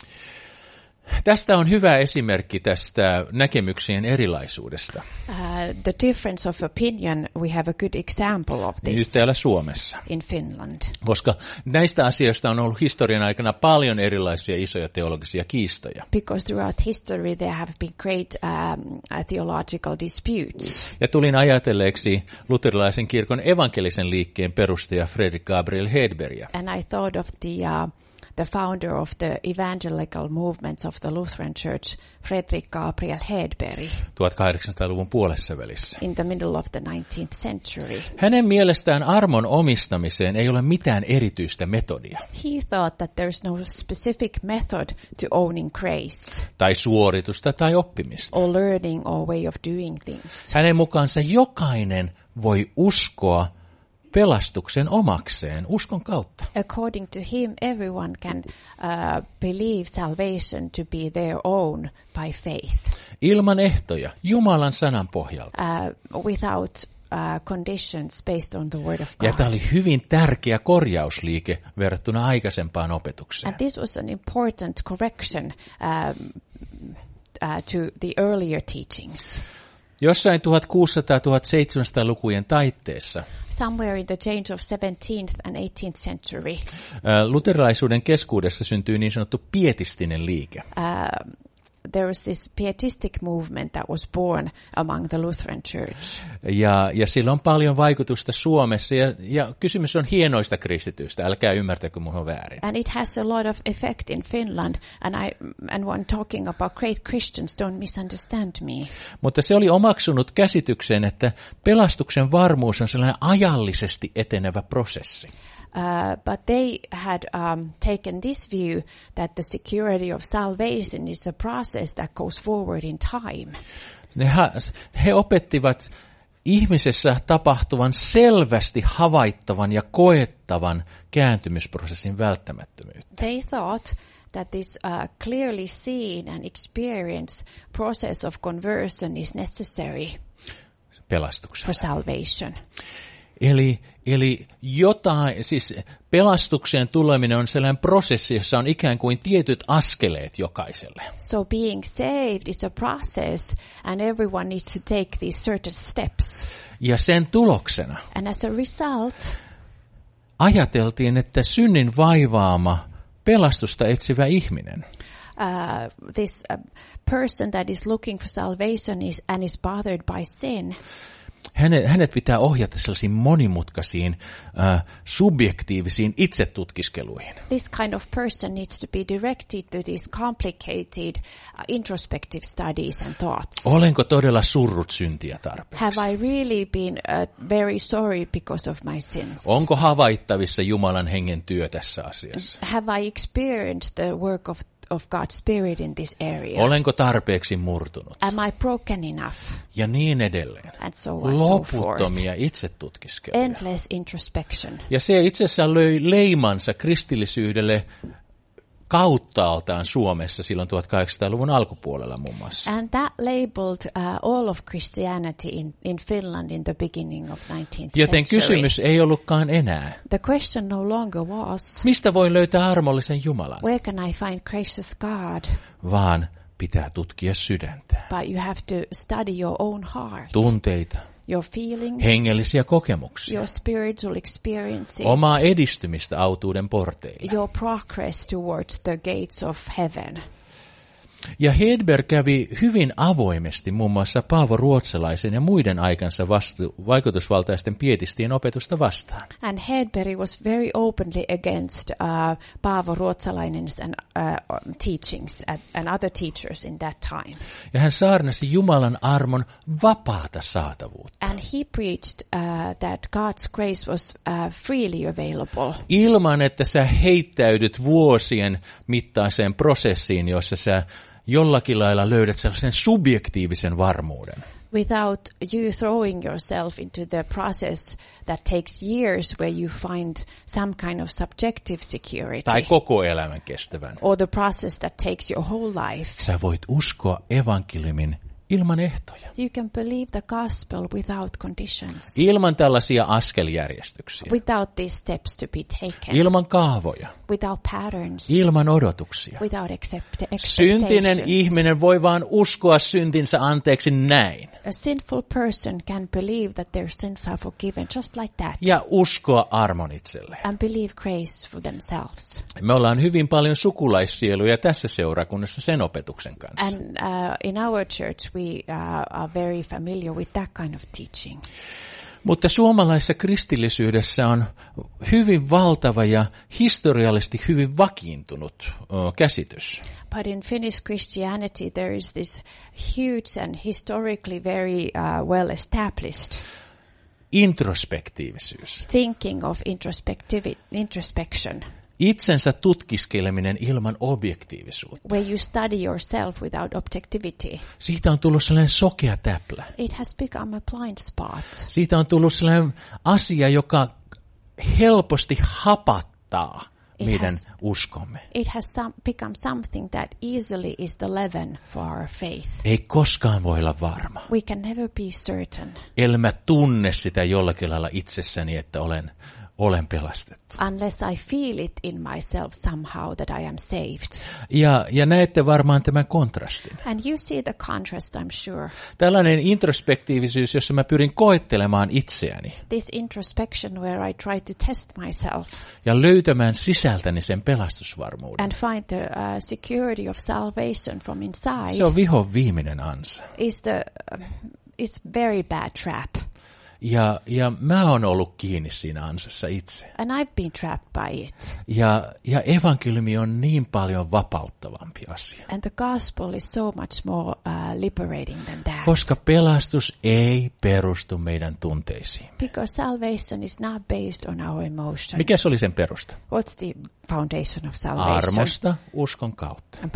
Tästä on hyvä esimerkki tästä näkemyksien erilaisuudesta. Uh, the difference of opinion, we have a good example of Nyt this täällä Suomessa. in Finland. Koska näistä asioista on ollut historian aikana paljon erilaisia isoja teologisia kiistoja. Because throughout history there have been great um, uh, theological disputes. Ja tulin ajatelleeksi luterilaisen kirkon evankelisen liikkeen perustaja Fredrik Gabriel Hedbergia. And I thought of the uh, the founder of the evangelical movements of the Lutheran Church, Fredrik Gabriel Hedberg, tuhatkahdeksansataaluvun puolessa välissä. in the middle of the nineteenth century. Hänen mielestään armon omistamiseen ei ole mitään erityistä metodia. He thought that there's no specific method to owning grace Tai suoritusta tai oppimista. or learning or way of doing things. Hänen mukaansa jokainen voi uskoa pelastuksen omakseen uskon kautta. According to him, everyone can uh, believe salvation to be their own by faith, Ilman ehtoja, Jumalan sanan pohjalta. uh, without uh, conditions based on the word of God. Ja tämä oli hyvin tärkeä korjausliike verrattuna aikaisempaan opetukseen. And this was an important correction um, uh, to the earlier teachings. Jossain tuhatkuusisataa-tuhatseitsemänsataa-lukujen taitteessa Somewhere in the change of seventeenth and eighteenth century, ää, luterilaisuuden keskuudessa syntyi niin sanottu pietistinen liike. uh, there was this pietistic movement that was born among the Lutheran Church. Ja, ja sillä on paljon vaikutusta Suomessa, ja, ja kysymys on hienoista kristityistä, älkää ymmärtäkö minua väärin. And it has a lot of effect in Finland, and I and when talking about great Christians, don't misunderstand me. Mutta se oli omaksunut käsityksen, että pelastuksen varmuus on sellainen ajallisesti etenevä prosessi. Uh, but they had um, taken this view that the security of salvation is a process that goes forward in time. Ne ha, he opettivat ihmisessä tapahtuvan selvästi havaittavan ja koettavan kääntymisprosessin välttämättömyyttä. They thought that this uh, clearly seen and experienced process of conversion is necessary Pelastuksen. for salvation. Eli, eli jotain, siis pelastukseen tuleminen on sellainen prosessi, jossa on ikään kuin tietyt askeleet jokaiselle. So being saved is a process, and everyone needs to take these certain steps. Ja sen tuloksena And as a result, ajateltiin, että synnin vaivaama pelastusta etsivä ihminen uh, this uh, person that is looking for salvation is and is bothered by sin, Hänet, hänet pitää ohjata sellaisiin monimutkaisiin, äh, subjektiivisiin itsetutkiskeluihin. this kind of person needs to be directed to these complicated uh, introspective studies and thoughts. Olenko todella surrut syntiä tarpeeksi? Have I really been uh, very sorry because of my sins? Onko havaittavissa Jumalan hengen työ tässä asiassa? Have I experienced the work of of God's Spirit in this area? Olenko tarpeeksi murtunut? Am I broken enough? Ja niin edelleen. And so on, so forth. Loputtomia itsetutkiskeluja. Endless introspection. Ja se itse asiassa löi leimansa kristillisyydelle kauttaaltaan Suomessa silloin tuhatkahdeksansataaluvun alkupuolella muun muassa. And that labeled uh, all of Christianity in, in Finland in the beginning of nineteenth Joten century. kysymys ei ollutkaan enää, The question no longer was, mistä voi löytää armollisen Jumalan, where can I find gracious God? vaan pitää tutkia sydäntä, But you have to study your own heart, tunteita, your feelings, hengellisiä kokemuksia, your spiritual experiences, omaa edistymistä autuuden porteilla. your progress towards the gates of heaven. Ja Hedberg kävi hyvin avoimesti muun muassa Paavo Ruotsalaisen ja muiden aikansa vastu- vaikutusvaltaisten pietistien opetusta vastaan. And Hedberg was very openly against uh, Paavo Ruotsalainen's and, uh, teachings at, and other teachers in that time. Ja hän saarnasi Jumalan armon vapaata saatavuutta. And he preached uh, that God's grace was uh, freely available. Ilman, että sä heittäydyt vuosien mittaiseen prosessiin, jossa sä jollakin lailla löydät sellaisen subjektiivisen varmuuden. Without you throwing yourself into the process that takes years where you find some kind of subjective security. Tai koko elämän kestävän. Or the process that takes your whole life. Sä voit uskoa evankeliumin ilman ehtoja. You can believe the gospel without conditions. Ilman tällaisia askeljärjestyksiä. Without these steps to be taken. Ilman kaavoja. Without patterns. Ilman odotuksia. Without accept- Syntinen expectations. ihminen voi vaan uskoa syntinsä anteeksi näin. A sinful person can believe that their sins are forgiven just like that. Ja uskoa armon itselleen. And believe grace for themselves. Me ollaan hyvin paljon sukulaissieluja tässä seurakunnassa sen opetuksen kanssa. And uh, in our church we uh, are very familiar with that kind of teaching. Mutta suomalaisessa kristillisyydessä on hyvin valtava ja historiallisesti hyvin vakiintunut o, käsitys. But in Finnish Christianity there is this huge and historically very uh, well established Introspektiivisyys. thinking of introspectivi- introspection. Itsensä tutkiskeleminen ilman objektiivisuutta. Where you study yourself without objectivity. Siitä on tullut sellainen sokea täplä. It has become a blind spot. Siitä on tullut sellainen asia, joka helposti hapattaa It meidän has- uskomme. It has some, become something that easily is the leaven for our faith. Ei koskaan voi olla varma. We can never be certain Ellei mä tunne sitä jollakin lailla itsessäni, että olen, olen pelastettu. unless I feel it in myself somehow that I am saved. Ja, ja näette varmaan tämän kontrastin. And you see the contrast, I'm sure. Tällainen introspektiivisyys, jossa mä pyrin koettelemaan itseäni This introspection where I try to test myself ja löytämään sisältäni sen pelastusvarmuuden. and find the uh, security of salvation from inside Se on vihon viimeinen ansa. is the uh, is very bad trap. Ja, ja mä oon ollut kiinni siinä ansassa itse. And I've been trapped by it. Ja, ja evankeliumi on niin paljon vapauttavampi asia. And the gospel is so much more uh, liberating than that. Koska pelastus ei perustu meidän tunteisiin. Because salvation is not based on our emotions. Mikä se oli sen perusta? What's the foundation of salvation? Armosta uskon kautta. By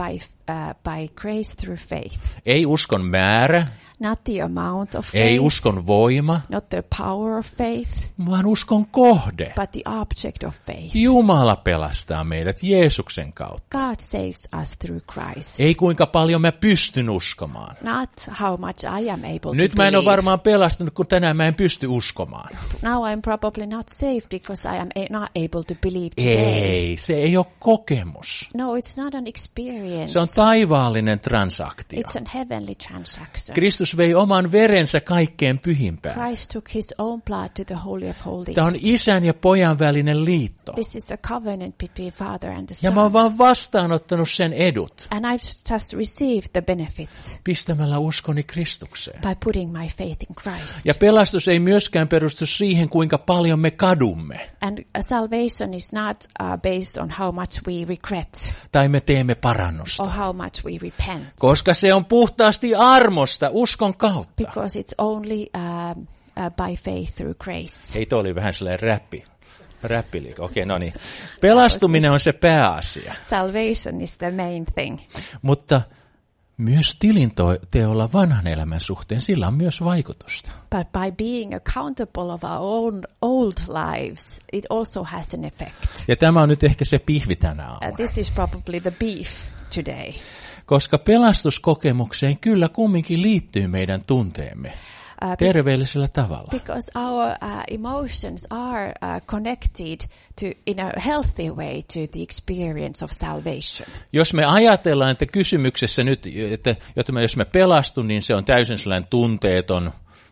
uh, by grace through faith. Ei uskon määrä, Not the amount of faith, ei uskon voima, not the power of faith, vaan uskon kohde. but the object of faith. Jumala pelastaa meidät Jeesuksen kautta. God saves us through Christ. Ei kuinka paljon mä pystyn uskomaan. Not how much I am able Nyt to mä en ole believe. varmaan pelastunut, kun tänään mä en pysty uskomaan. Now I'm probably not saved because I am a- not able to believe today. Ei, se ei ole kokemus. No, it's not an experience. Se on taivaallinen transaktio. It's a heavenly transaction. Kristus vei oman verensä kaikkeen pyhimpään. Christ took his own blood to the Holy of Holies. Tämä on isän ja pojan välinen liitto. This is a covenant between Father and the Ja Son. mä oon vaan vastaanottanut sen edut And I've just received the benefits pistämällä uskoni Kristukseen. by putting my faith in Christ. Ja pelastus ei myöskään perustu siihen, kuinka paljon me kadumme And uh, salvation is not uh, based on how much we regret tai me teemme parannusta, or how much we repent. koska se on puhtaasti armosta uskon kautta. Because it's only um, uh, by faith through grace. Ei, toi oli vähän sellainen räppi. Räppiliike. Okei, no niin. Pelastuminen on se pääasia, Salvation is the main thing. mutta myös tilinteolla vanhan elämän suhteen sillä on myös vaikutusta. But by being accountable of our own old lives, it also has an effect. Ja tämä on nyt ehkä se pihvi tänä Uh, aamuna. this is probably the beef today. Koska pelastuskokemukseen kyllä kumminkin liittyy meidän tunteemme Uh, be- terveellisellä tavalla. because our uh, emotions are uh, connected to, in a healthy way to the experience of salvation. Jos me ajatellaan, että kysymyksessä nyt, että jotta me, jos me pelastun, niin se on täysin sellainen tunteeton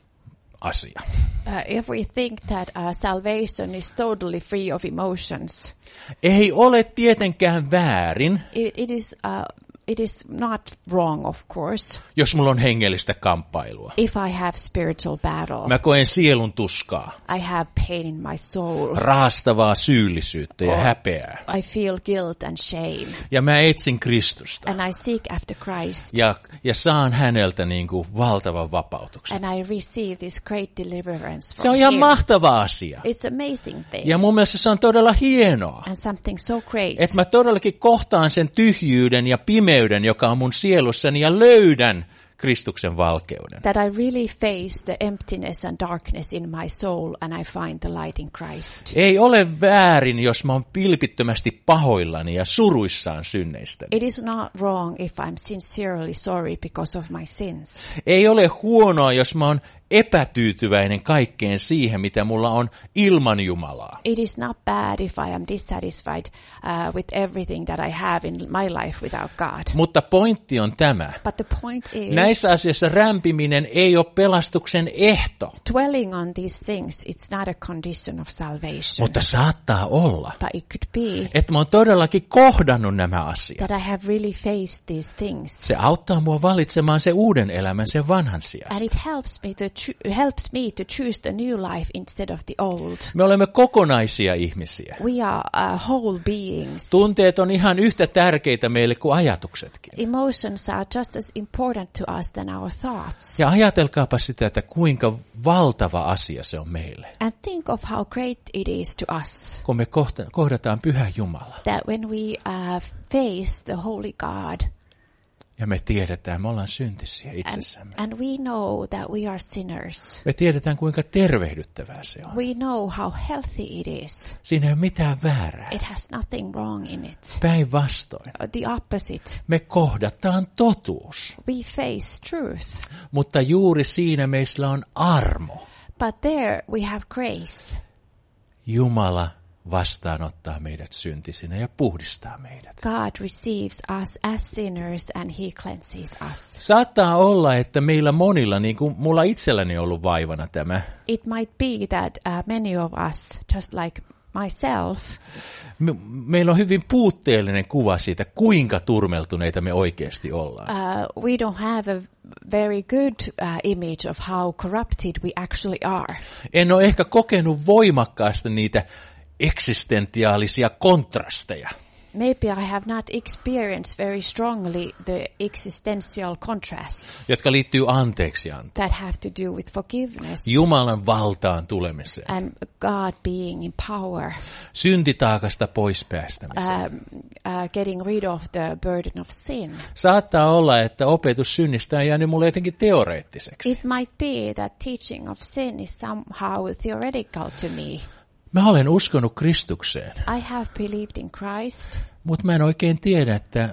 asia. Uh, if we think that uh, salvation is totally free of emotions, Ei ole tietenkään väärin, it, it is uh, it is not wrong, of course, jos mulla on hengellistä kamppailua. if I have spiritual battle. Mä koen sielun tuskaa, I have pain in my soul. raastavaa syyllisyyttä ja Oh. häpeää. I feel guilt and shame. Ja mä etsin Kristusta And I seek after Christ. ja, ja saan häneltä niin kuin valtavan vapautuksen. And I receive this great deliverance from Se on ihan him. mahtava asia. It's amazing thing. Ja mun mielestä se on todella hienoa, And something so great. että mä todellakin kohtaan sen tyhjyyden ja pimeyden, joka on mun sielussani, ja löydän Kristuksen valkeuden. That I really face the emptiness and darkness in my soul and I find the light in Christ. Ei ole väärin, jos mä oon pilpittömästi pahoillani ja suruissaan synneistä. It is not wrong if I'm sincerely sorry because of my sins. Ei ole huonoa, jos mä oon epätyytyväinen kaikkeen siihen, mitä mulla on ilman Jumalaa. It is not bad if I am dissatisfied uh, with everything that I have in my life without God. Mutta pointti on tämä. But the point is, Näissä asioissa rämpiminen ei ole pelastuksen ehto, dwelling on these things, it's not a condition of salvation. mutta saattaa olla, But it could be että mä oon todellakin kohdannut nämä asiat. that I have really faced these things. Se auttaa mua valitsemaan se uuden elämän sen vanhan And sijasta. it helps me to cho- helps me to choose the new life instead of the old. Me olemme kokonaisia ihmisiä. We are uh, whole beings. Tunteet on ihan yhtä tärkeitä meille kuin ajatuksetkin. Emotions are just as important to us than our thoughts. Ja ajatelkaapa sitä, että kuinka valtava asia se on meille, And think of how great it is to us kun me kohta- kohdataan Pyhä Jumala. that when we uh, face the Holy God Ja me tiedetään, me ollaan syntisiä and, itsessämme. and we know that we are sinners. Me tiedetään, kuinka tervehdyttävää se on. We know how healthy it is. Siinä ei ole mitään väärää. It has nothing wrong in it. Päinvastoin. Uh, The opposite. Me kohdataan totuus, We face truth. mutta juuri siinä meillä on armo. But there we have grace. Jumala vastaanottaa meidät syntisinä ja puhdistaa meidät. God receives us as sinners and he cleanses us. Saattaa olla, että meillä monilla, niin kuin mulla itselläni on ollut vaivana tämä, It might be that uh, many of us, just like myself, me, meillä on hyvin puutteellinen kuva siitä, kuinka turmeltuneita me oikeasti ollaan. uh, we don't have a very good uh, image of how corrupted we actually are. En ole ehkä kokenut voimakkaasti niitä eksistentiaalisia kontrasteja. maybe I have not experienced very strongly the existential contrasts jotka liittyy anteeksiantoon, that have to do with forgiveness Jumalan valtaan tulemiseen, and God being in power, syntitaakasta pois päästämiseen. um, uh, getting rid of the burden of sin. Saattaa olla, että opetus synnistä on jäänyt mulle jotenkin teoreettiseksi. It might be that teaching of sin is somehow theoretical to me. Mä olen uskonut Kristukseen, I have believed in Christ, mutta mä en oikein tiedä, että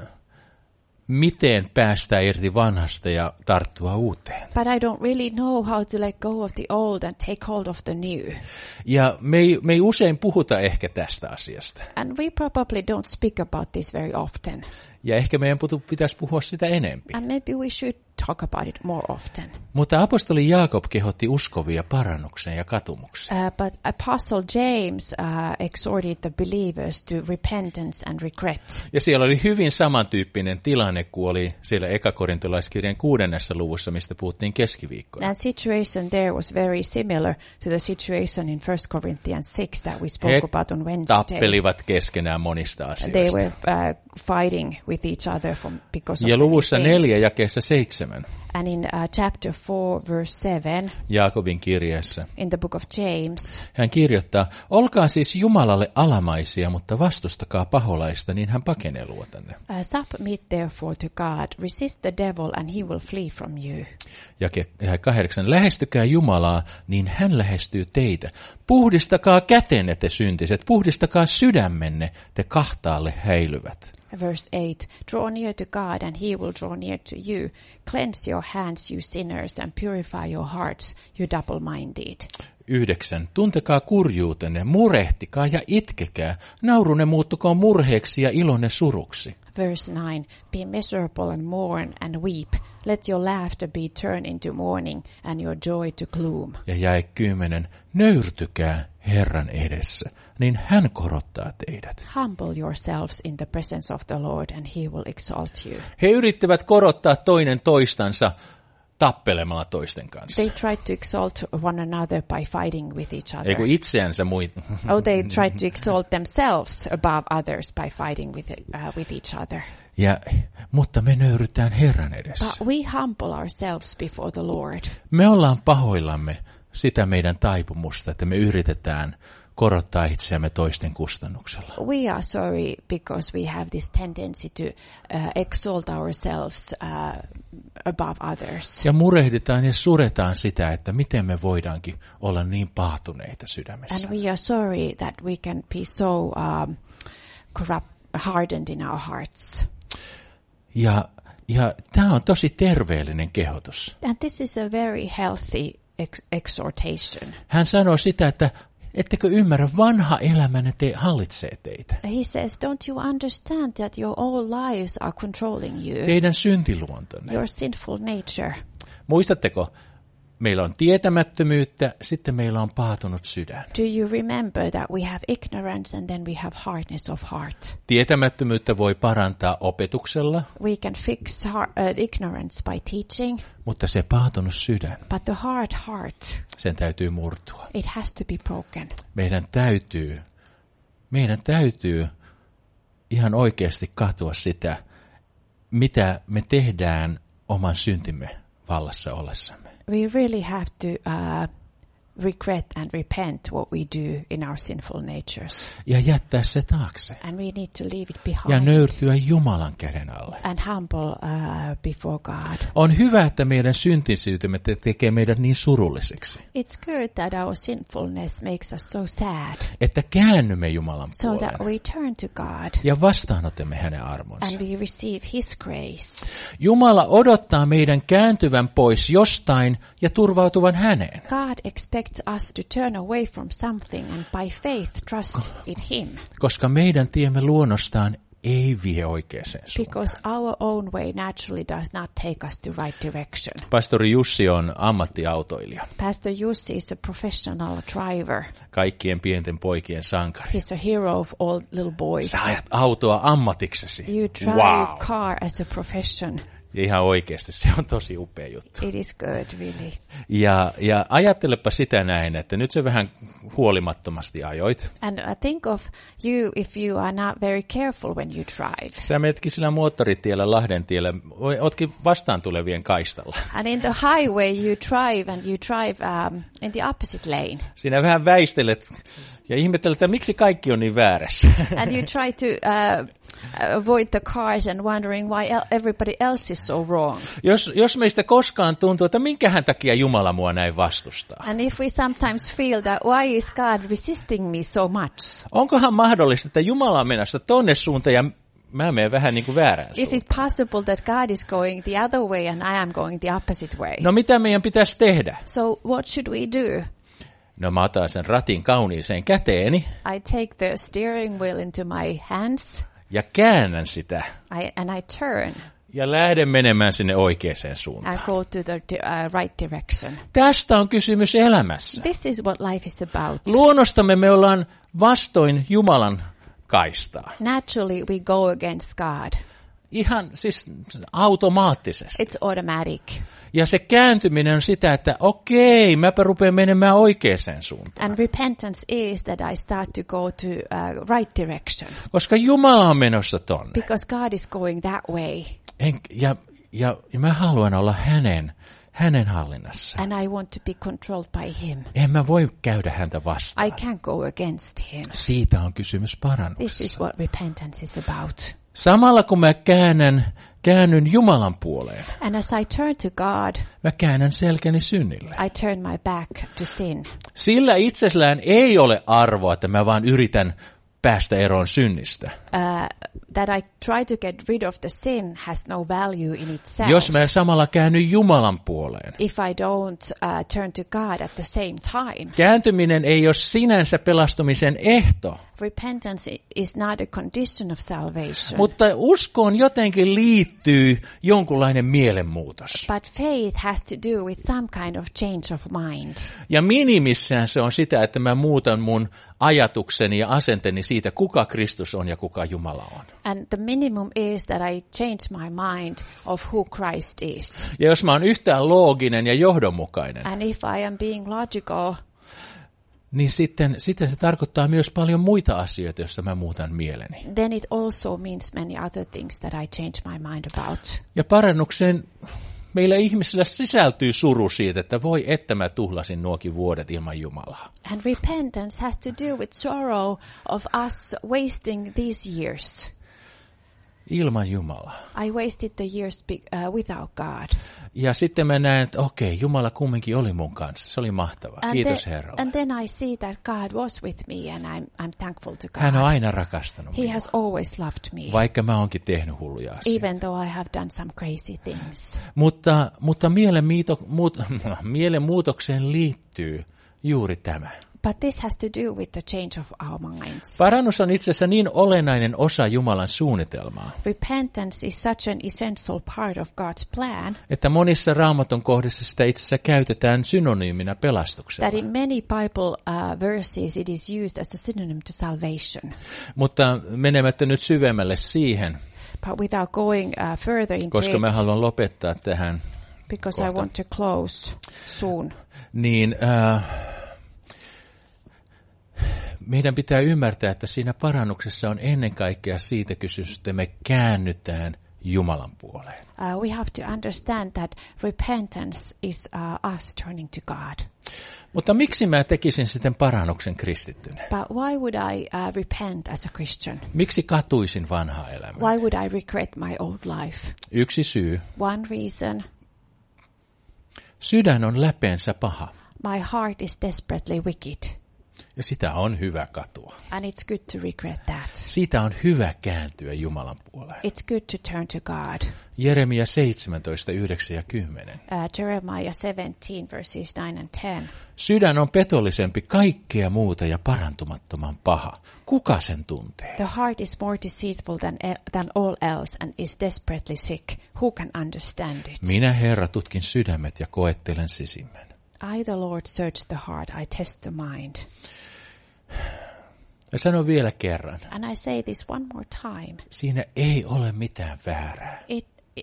miten päästä irti vanhasta ja tarttua uuteen. but I don't really know how to let go of the old and take hold of the new. Ja me ei, me ei usein puhuta ehkä tästä asiasta. And we probably don't speak about this very often. Ja ehkä meidän pitäisi puhua sitä enempi. And maybe we should talk about it more often. Mutta apostoli Jaakob kehotti uskovia parannukseen ja katumukseen. Uh, but Apostle James uh, exhorted the believers to repentance and regret. Ja siellä oli hyvin samantyyppinen tilanne kuin oli siellä ekakorintolaiskirjan kuudennessa luvussa, mistä puhuttiin keskiviikkona. And situation there was very similar to the situation in First Corinthians six that we spoke He about on Wednesday. tappelivat keskenään monista asioista. They were uh, fighting with each other from, because of Ja luvussa many things. neljä jakeessa seitsemän And in uh, chapter four, verse seven, Jaakobin kirjeessä in the book of James, hän kirjoittaa, olkaa siis Jumalalle alamaisia, mutta vastustakaa paholaista, niin hän pakenee luotanne. uh, submit therefore to God, resist the devil and he will flee from you. Jake kahdeksan, lähestykää Jumalaa, niin hän lähestyy teitä. Puhdistakaa kätenne te syntiset, puhdistakaa sydämenne te kahtaalle häilyvät. Verse eight, draw near to God and he will draw near to you. Cleanse your hands, you sinners, and purify your hearts, you double-minded. Yhdeksän. Tuntekaa kurjuutenne, murehtikaa ja itkekää. Naurunne muuttukoon murheeksi ja ilonne suruksi. Verse nine, be miserable and mourn and weep. Let your laughter be turned into mourning and your joy to gloom. Ja jäi kymmenen. Nöyrtykää Herran edessä, niin hän korottaa teidät. Humble yourselves in the presence of the Lord and he will exalt you. He yrittävät korottaa toinen toistansa tappelemalla toisten kanssa. They tried to exalt one another by fighting with each other. Ei kun itseänsä muita. Oh, they tried to exalt themselves above others by fighting with, uh, with each other. Ja, mutta me nöyrytään Herran edessä. But we humble ourselves before the Lord. Me ollaan pahoillamme sitä meidän taipumusta, että me yritetään korottaa itseämme toisten kustannuksella. We are sorry because we have this tendency to uh, exalt ourselves uh, above others. Ja murehditaan ja suretaan sitä, että miten me voidaankin olla niin paahtuneita sydämessä. And we are sorry that we can be so um, corrupt, hardened in our hearts. Ja, ja tämä on tosi terveellinen kehotus. And this is a very healthy ex- exhortation. Hän sanoo sitä, että ettekö ymmärrä, vanha elämänne te hallitsee teitä. He says, don't you understand that your old lives are controlling you? Teidän syntiluontonne. Your sinful nature. Muistatteko, meillä on tietämättömyyttä, sitten meillä on paatunut sydän. Do you remember that we have ignorance and then we have hardness of heart? Tietämättömyyttä voi parantaa opetuksella, We can fix har- uh, ignorance by teaching, mutta se paatunut sydän, but the hard heart, sen täytyy murtua. it has to be broken. Meidän täytyy, meidän täytyy ihan oikeasti katsoa sitä, mitä me tehdään oman syntimme vallassa ollessamme. We really have to uh, regret and repent what we do in our sinful natures. Ja jättää se taakse. And we need to leave it Ja behind nöyrtyä Jumalan käden alle. and humble uh, before God. On hyvä, että meidän syntisyytemme te- tekee meidät niin surullisiksi, It's good that our sinfulness makes us so sad, että käännymme Jumalan so that puoleen we turn to God ja vastaanotamme hänen armonsa. and we receive His grace. Jumala odottaa meidän kääntyvän pois jostain ja turvautuvan häneen. God expects us to turn away from something and by faith trust in Him, Koska meidän tiemme luonnostaan ei vie oikeaan suuntaan. because our own way naturally does not take us to right direction. Pastori Jussi on ammattiautoilija, Pastor Jussi is a professional driver. kaikkien pienten poikien sankari. He's a hero of all little boys. Sä ajat autoa ammatiksesi. You drive Wow. car as a profession. Ja ihan oikeasti se on tosi upea juttu. It is good, really. Ja, ja ajattelepa sitä näin, että nyt se vähän huolimattomasti ajoit. And uh, think of you if you are not very careful when you drive. Sä menetkin sillä moottoritiellä, Lahdentiellä, ootkin vastaan tulevien kaistalla. And in the highway you drive and you drive um, in the opposite lane. Sinä vähän väistelet ja ihmettelet, että miksi kaikki on niin väärässä. And you try to uh, avoid the cars and wondering why el- everybody else is so wrong. Jos, jos meistä koskaan tuntuu, että minkähän takia Jumala mua näin vastustaa. And if we sometimes feel that why is God resisting me so much? Onkohan mahdollista, että Jumala on menossa tonne suuntaan ja mä menen vähän niin kuin väärään Is it suuntaan? possible that God is going the other way and I am going the opposite way? No mitä meidän pitäisi tehdä? So what should we do? No mä otan sen ratin kauniiseen käteeni I take the steering wheel into my hands ja käännän sitä I, and I turn ja lähden menemään sinne oikeaan suuntaan. and go to the di- uh, right direction. Tästä on kysymys elämässä. This is what life is about. Luonnostamme me ollaan vastoin Jumalan kaistaa. Naturally, we go against God. Ihan siis automaattisesti. It's automatic. Ja se kääntyminen on sitä, että okei, mäpä rupean menemään oikeaan suuntaan. And repentance is that I start to go to uh, right direction. Koska Jumala on menossa tonne. Because God is going that way. En, ja, ja, ja mä haluan olla hänen, hänen hallinnassa. And I want to be controlled by Him. En mä voi käydä häntä vastaan. I can't go against Him. Siitä on kysymys This is parannuksessa. what repentance is about. Samalla kun mä käännän, käännyn Jumalan puoleen, And as I turn to God, mä käännän selkäni synnille. I turn my back to sin. Sillä itsellään ei ole arvoa, että mä vaan yritän päästä eroon synnistä. Uh, that I try to get rid of the sin has no value in itself. Jos mä samalla käännyn Jumalan puoleen. If I don't uh, turn to God at the same time. Kääntyminen ei ole sinänsä pelastumisen ehto, Repentance is not a condition of salvation. mutta uskoon jotenkin liittyy jonkunlainen mielenmuutos. But faith has to do with some kind of change of mind. Ja minimissään se on sitä, että mä muutan mun ajatukseni ja asenteeni siitä, kuka Kristus on ja kuka Jumala on. And the minimum is that I change my mind of who Christ is. Ja jos mä oon yhtään looginen ja johdonmukainen, And if I am being logical, niin sitten, sitten se tarkoittaa myös paljon muita asioita, joista mä muutan mieleni. then it also means many other things that I change my mind about. Ja parannukseen meillä ihmisillä sisältyy suru siitä, että voi että mä tuhlasin nuokin vuodet ilman Jumalaa. And repentance has to do with sorrow of us wasting these years. Ilman Jumalaa. I wasted the years be, uh, without God. Ja sitten mä näen, että okei, Jumala kumminkin oli mun kanssa. Se oli mahtavaa. And Kiitos then, Herralle. and then I see that God was with me and I'm, I'm thankful to God. Hän on aina rakastanut He minua, has always loved me, vaikka mä oonkin tehnyt hulluja asioita. even though I have done some crazy things. Mutta, mutta mielenmuuto, muut, mielenmuutokseen liittyy juuri tämä. But this has to do with the change of our minds. Parannus on itse asiassa niin olennainen osa Jumalan suunnitelmaa, Repentance is such an essential part of God's plan että monissa Raamatun kohdissa sitä itse asiassa käytetään synonyyminä pelastuksella. that in many Bible uh, verses it is used as a synonym to salvation. Mutta menemättä nyt syvemmälle siihen, But without going uh, further into koska mä it, haluan lopettaa tähän, because I kohta. want to close soon, niin äh, meidän pitää ymmärtää, että siinä parannuksessa on ennen kaikkea siitä kysymys, että me käännytään Jumalan puoleen. uh, we have to understand that repentance is uh, us turning to God. Mutta miksi mä tekisin sitten parannuksen kristittynä? But why would I uh, repent as a Christian? Miksi katuisin vanhaa elämää? Why would I regret my old life? Yksi syy. One reason, Sydän on läpeensä paha, my heart is desperately wicked. ja sitä on hyvä katua. And it's good to regret that. Siitä on hyvä kääntyä Jumalan puoleen. It's good to turn to God. Jeremia seitsemäntoista, yhdeksän ja kymmenen. Uh, Jeremiah seventeen, verses nine and ten. Sydän on petollisempi kaikkea muuta ja parantumattoman paha. Kuka sen tuntee? The heart is more deceitful than, than all else and is desperately sick. Who can understand it? Minä, Herra, tutkin sydämet ja koettelen sisimmän. I, the Lord, search the heart. I test the mind. Ja sanon vielä kerran. And I say this one more time. Siinä ei ole mitään väärää. It, it,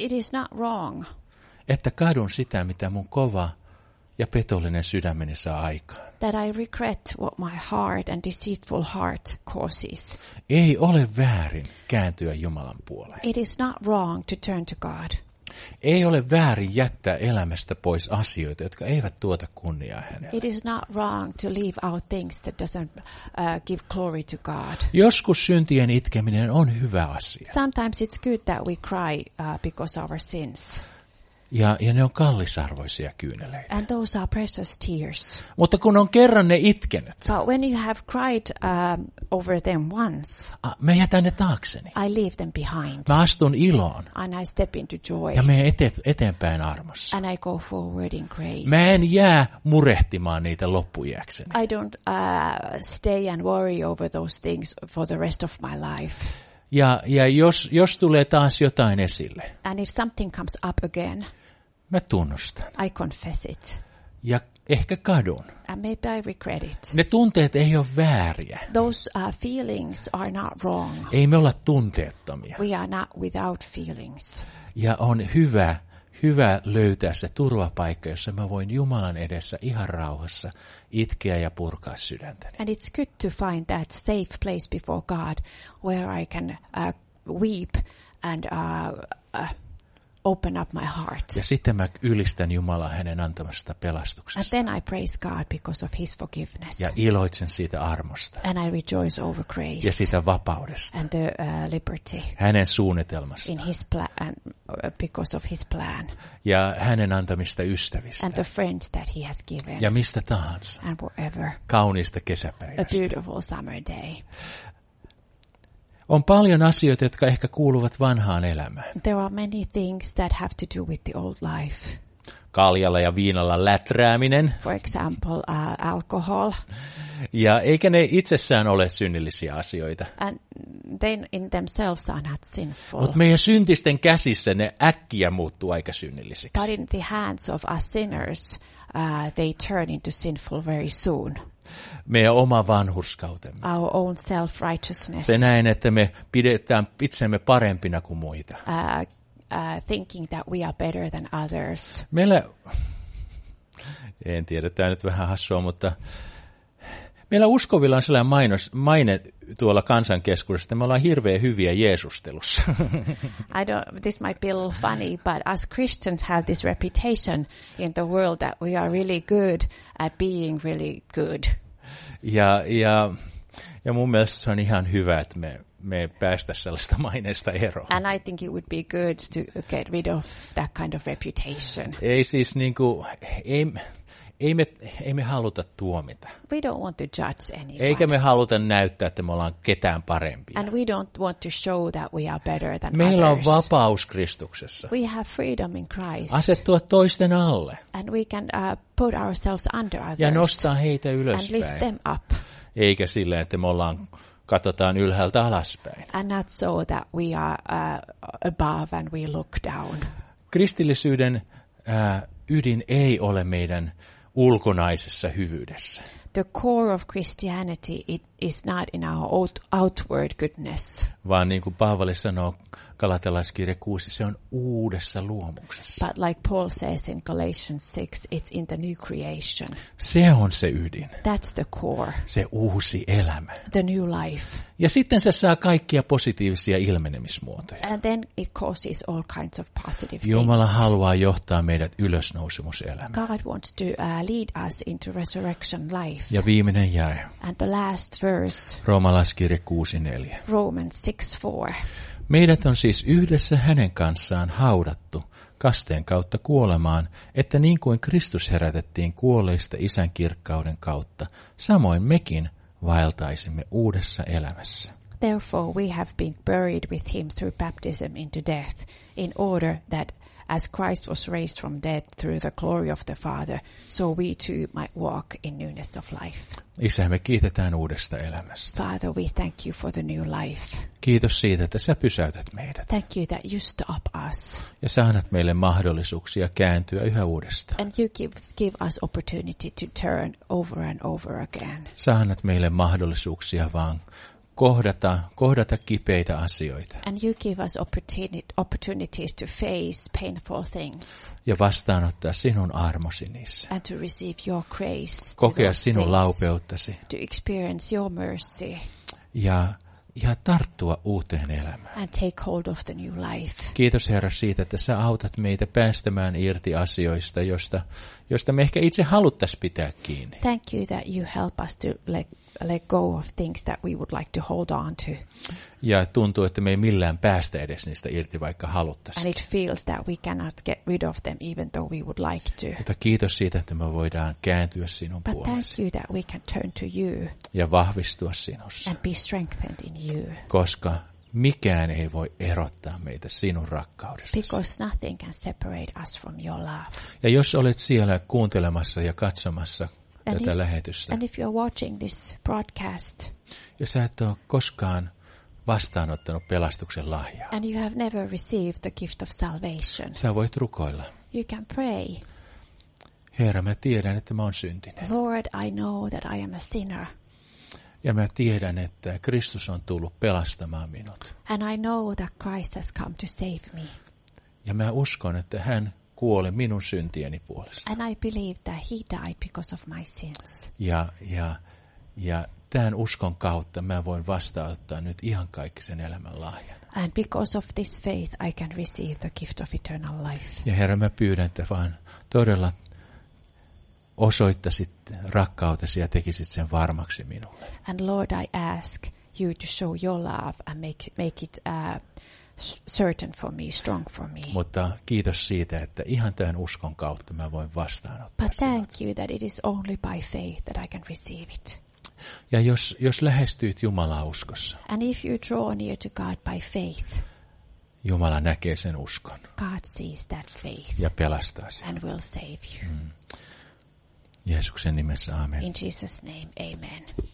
it is not wrong että kadun sitä, mitä mun kova ja petollinen sydämeni saa aikaan. that I regret what my hard and deceitful heart causes. Ei ole väärin kääntyä Jumalan puoleen. It is not wrong to turn to God. Ei ole väärin jättää elämästä pois asioita, jotka eivät tuota kunniaa hänelle. It is not wrong to leave out things that doesn't uh, give glory to God. Joskus syntien itkeminen on hyvä asia. Sometimes it's good that we cry uh, because of our sins. Ja, ja ne on kallisarvoisia kyyneleitä. And those are precious tears. Mutta kun on kerran ne itkenyt, But when you have cried um, over them once, a, mä jätän ne taakseni. I leave them behind. Mä astun iloon And I step into joy. ja menen ete, eteenpäin armossa. And I go forward in grace. Mä en jää murehtimaan niitä loppujääkseni. I don't uh, stay and worry over those things for the rest of my life. Ja, ja jos, jos tulee taas jotain esille, And if something comes up again, mä tunnustan. I confess it. Ja ehkä kadun. And maybe I regret it. Ne tunteet ei ole vääriä. Those uh, feelings are not wrong. Ei me olla tunteettomia. We are not without feelings. Ja on hyvä, hyvä löytää se turvapaikka, jossa mä voin Jumalan edessä ihan rauhassa itkeä ja purkaa sydäntäni. And it's good to find that safe place before God where I can uh, weep and uh, uh, open up my heart. Ja sitten mä ylistän Jumalaa hänen antamasta And pelastuksesta. then I praise God because of his forgiveness. Ja iloitsen siitä armosta And I rejoice over grace ja siitä vapaudesta. and the uh, liberty Hänen suunnitelmasta in his plan, and, uh, because of his plan ja hänen antamista ystävistä. and the friends that he has given Ja mistä tahansa. and whatever. Kauniista A kesäpäivästä. beautiful summer day. On paljon asioita, jotka ehkä kuuluvat vanhaan elämään. There are many things that have to do with the old life. Kaljalla ja viinalla läträäminen. For example, uh, alcohol. Ja eikä ne itsessään ole synnillisiä asioita. And they in themselves are not sinful. Mutta meidän syntisten käsissä ne äkkiä muuttuu aika synnillisiksi. But in the hands of us sinners, uh, they turn into sinful very soon. Meidän oma vanhurskautemme. Our own self-righteousness. Se näin, että me pidetään itsemme parempina kuin muita. Uh, uh, thinking that we are better than others. Meillä, en tiedä, tämä nyt vähän hassua, mutta meillä uskovilla on sellainen mainos, maine tuolla kansankeskuudessa, että me ollaan hirveän hyviä Jeesustelussa. I don't, this might be a little funny, but us Christians have this reputation in the world that we are really good at being really good. Ja, ja, ja mun mielestä se on ihan hyvä, että me, me päästä sellaista maineesta eroon. And I think it would be good to get rid of that kind of reputation. Ei siis niinku, ei, ei, me, ei me haluta tuomita. We don't want to judge anyone. Eikä me haluta näyttää, että me ollaan ketään parempia. And we don't want to show that we are better than Meillä on others. vapaus Kristuksessa. We have freedom in Christ. Asettua toisten alle And we can uh, put ourselves under others. ja nostaa heitä and lift ylöspäin. them up. Eikä silleen, että me ollaan, katsotaan ylhäältä alaspäin. And not so that we are uh, above and we look down. Kristillisyyden ää, ydin ei ole meidän ulkonaisessa hyvyydessä. The core of Christianity it is not in our out- outward goodness, Vaan niin kuin Paavali sanoo Galatalaiskirja kuusi, se on uudessa luomuksessa. but like Paul says in Galatians six, it's in the new creation. Se on se ydin, That's the core, se uusi elämä. the new life. Ja sitten se saa kaikkia positiivisia ilmenemismuotoja. And then it causes all kinds of positive Jumala things. haluaa johtaa meidät ylösnousemuselämään. God wants to uh, lead us into resurrection life. Ja viimeinen jae, And the last verse, Roomalaiskirja kuusi neljä. Romans six four. Meidät on siis yhdessä hänen kanssaan haudattu kasteen kautta kuolemaan, että niin kuin Kristus herätettiin kuolleista Isän kirkkauden kautta, samoin mekin vaeltaisimme uudessa elämässä. Therefore we have been buried with him through baptism into death, in order that as Christ was raised from dead through the glory of the Father, so we too might walk in newness of life. Isä, me kiitetään uudesta elämästä. Father, we thank you for the new life. Kiitos siitä, että sä pysäytät meidät. Thank you that you stop us Ja sä annat meille mahdollisuuksia kääntyä yhä uudestaan. and you give, give us opportunity to turn over and over again. Sä annat meille mahdollisuuksia vaan kohdata, kohdata kipeitä asioita. And you give us opportuni- opportunities to face painful things. Ja vastaanottaa sinun armosi niissä. And to receive your grace. Kokea to those sinun things, laupeuttasi. to experience your mercy. Ja, ja tarttua uuteen elämään. And take hold of the new life. Kiitos Herra siitä, että sä autat meitä päästämään irti asioista, joista, joista me ehkä itse haluttaisiin pitää kiinni. Thank you that you help us to let, let go of things that we would like to hold on to. Ja tuntuu, että me ei millään päästä edes niistä irti, vaikka And haluttaisiin. it feels that we cannot get rid of them even though we would like to. Mutta kiitos siitä, että me voidaan kääntyä sinun But thank puolesi you that we can turn to you ja vahvistua sinussa, and be strengthened in you. koska mikään ei voi erottaa meitä sinun rakkaudestasi. Because nothing can separate us from your love. Ja jos olet siellä kuuntelemassa ja katsomassa And tätä if- lähetystä, And if you're watching this broadcast ja sä et ole koskaan vastaanottanut pelastuksen lahjaa, and you have never received the gift of salvation, sä voit rukoilla. you can pray, Herra, mä tiedän, että mä oon syntinen. Lord, I know that I am a sinner. Ja mä tiedän, että Kristus on tullut pelastamaan minut. And I know that Christ has come to save me. Ja mä uskon, että hän kuoli minun syntieni puolesta. And I believe that he died because of my sins. Ja, ja, ja tämän uskon kautta mä voin vastaanottaa nyt ihan kaikki sen elämän lahjan. And because of this faith, I can receive the gift of eternal life. Ja Herra, mä pyydän, että vaan todella osoittaisit rakkautesi ja tekisit sen varmaksi minulle. And Lord, I ask you to show your love and make, make it uh, s- certain for me, strong for me. Mutta kiitos siitä, että ihan tämän uskon kautta mä voin vastaanottaa But sinut. thank you that it is only by faith that I can receive it. Ja jos, jos lähestyit Jumalaa uskossa, And if you draw near to God by faith, Jumala näkee sen uskon God sees that faith ja pelastaa sen. and will save you. Jeesuksen nimessä, amen. In Jesus' name, amen.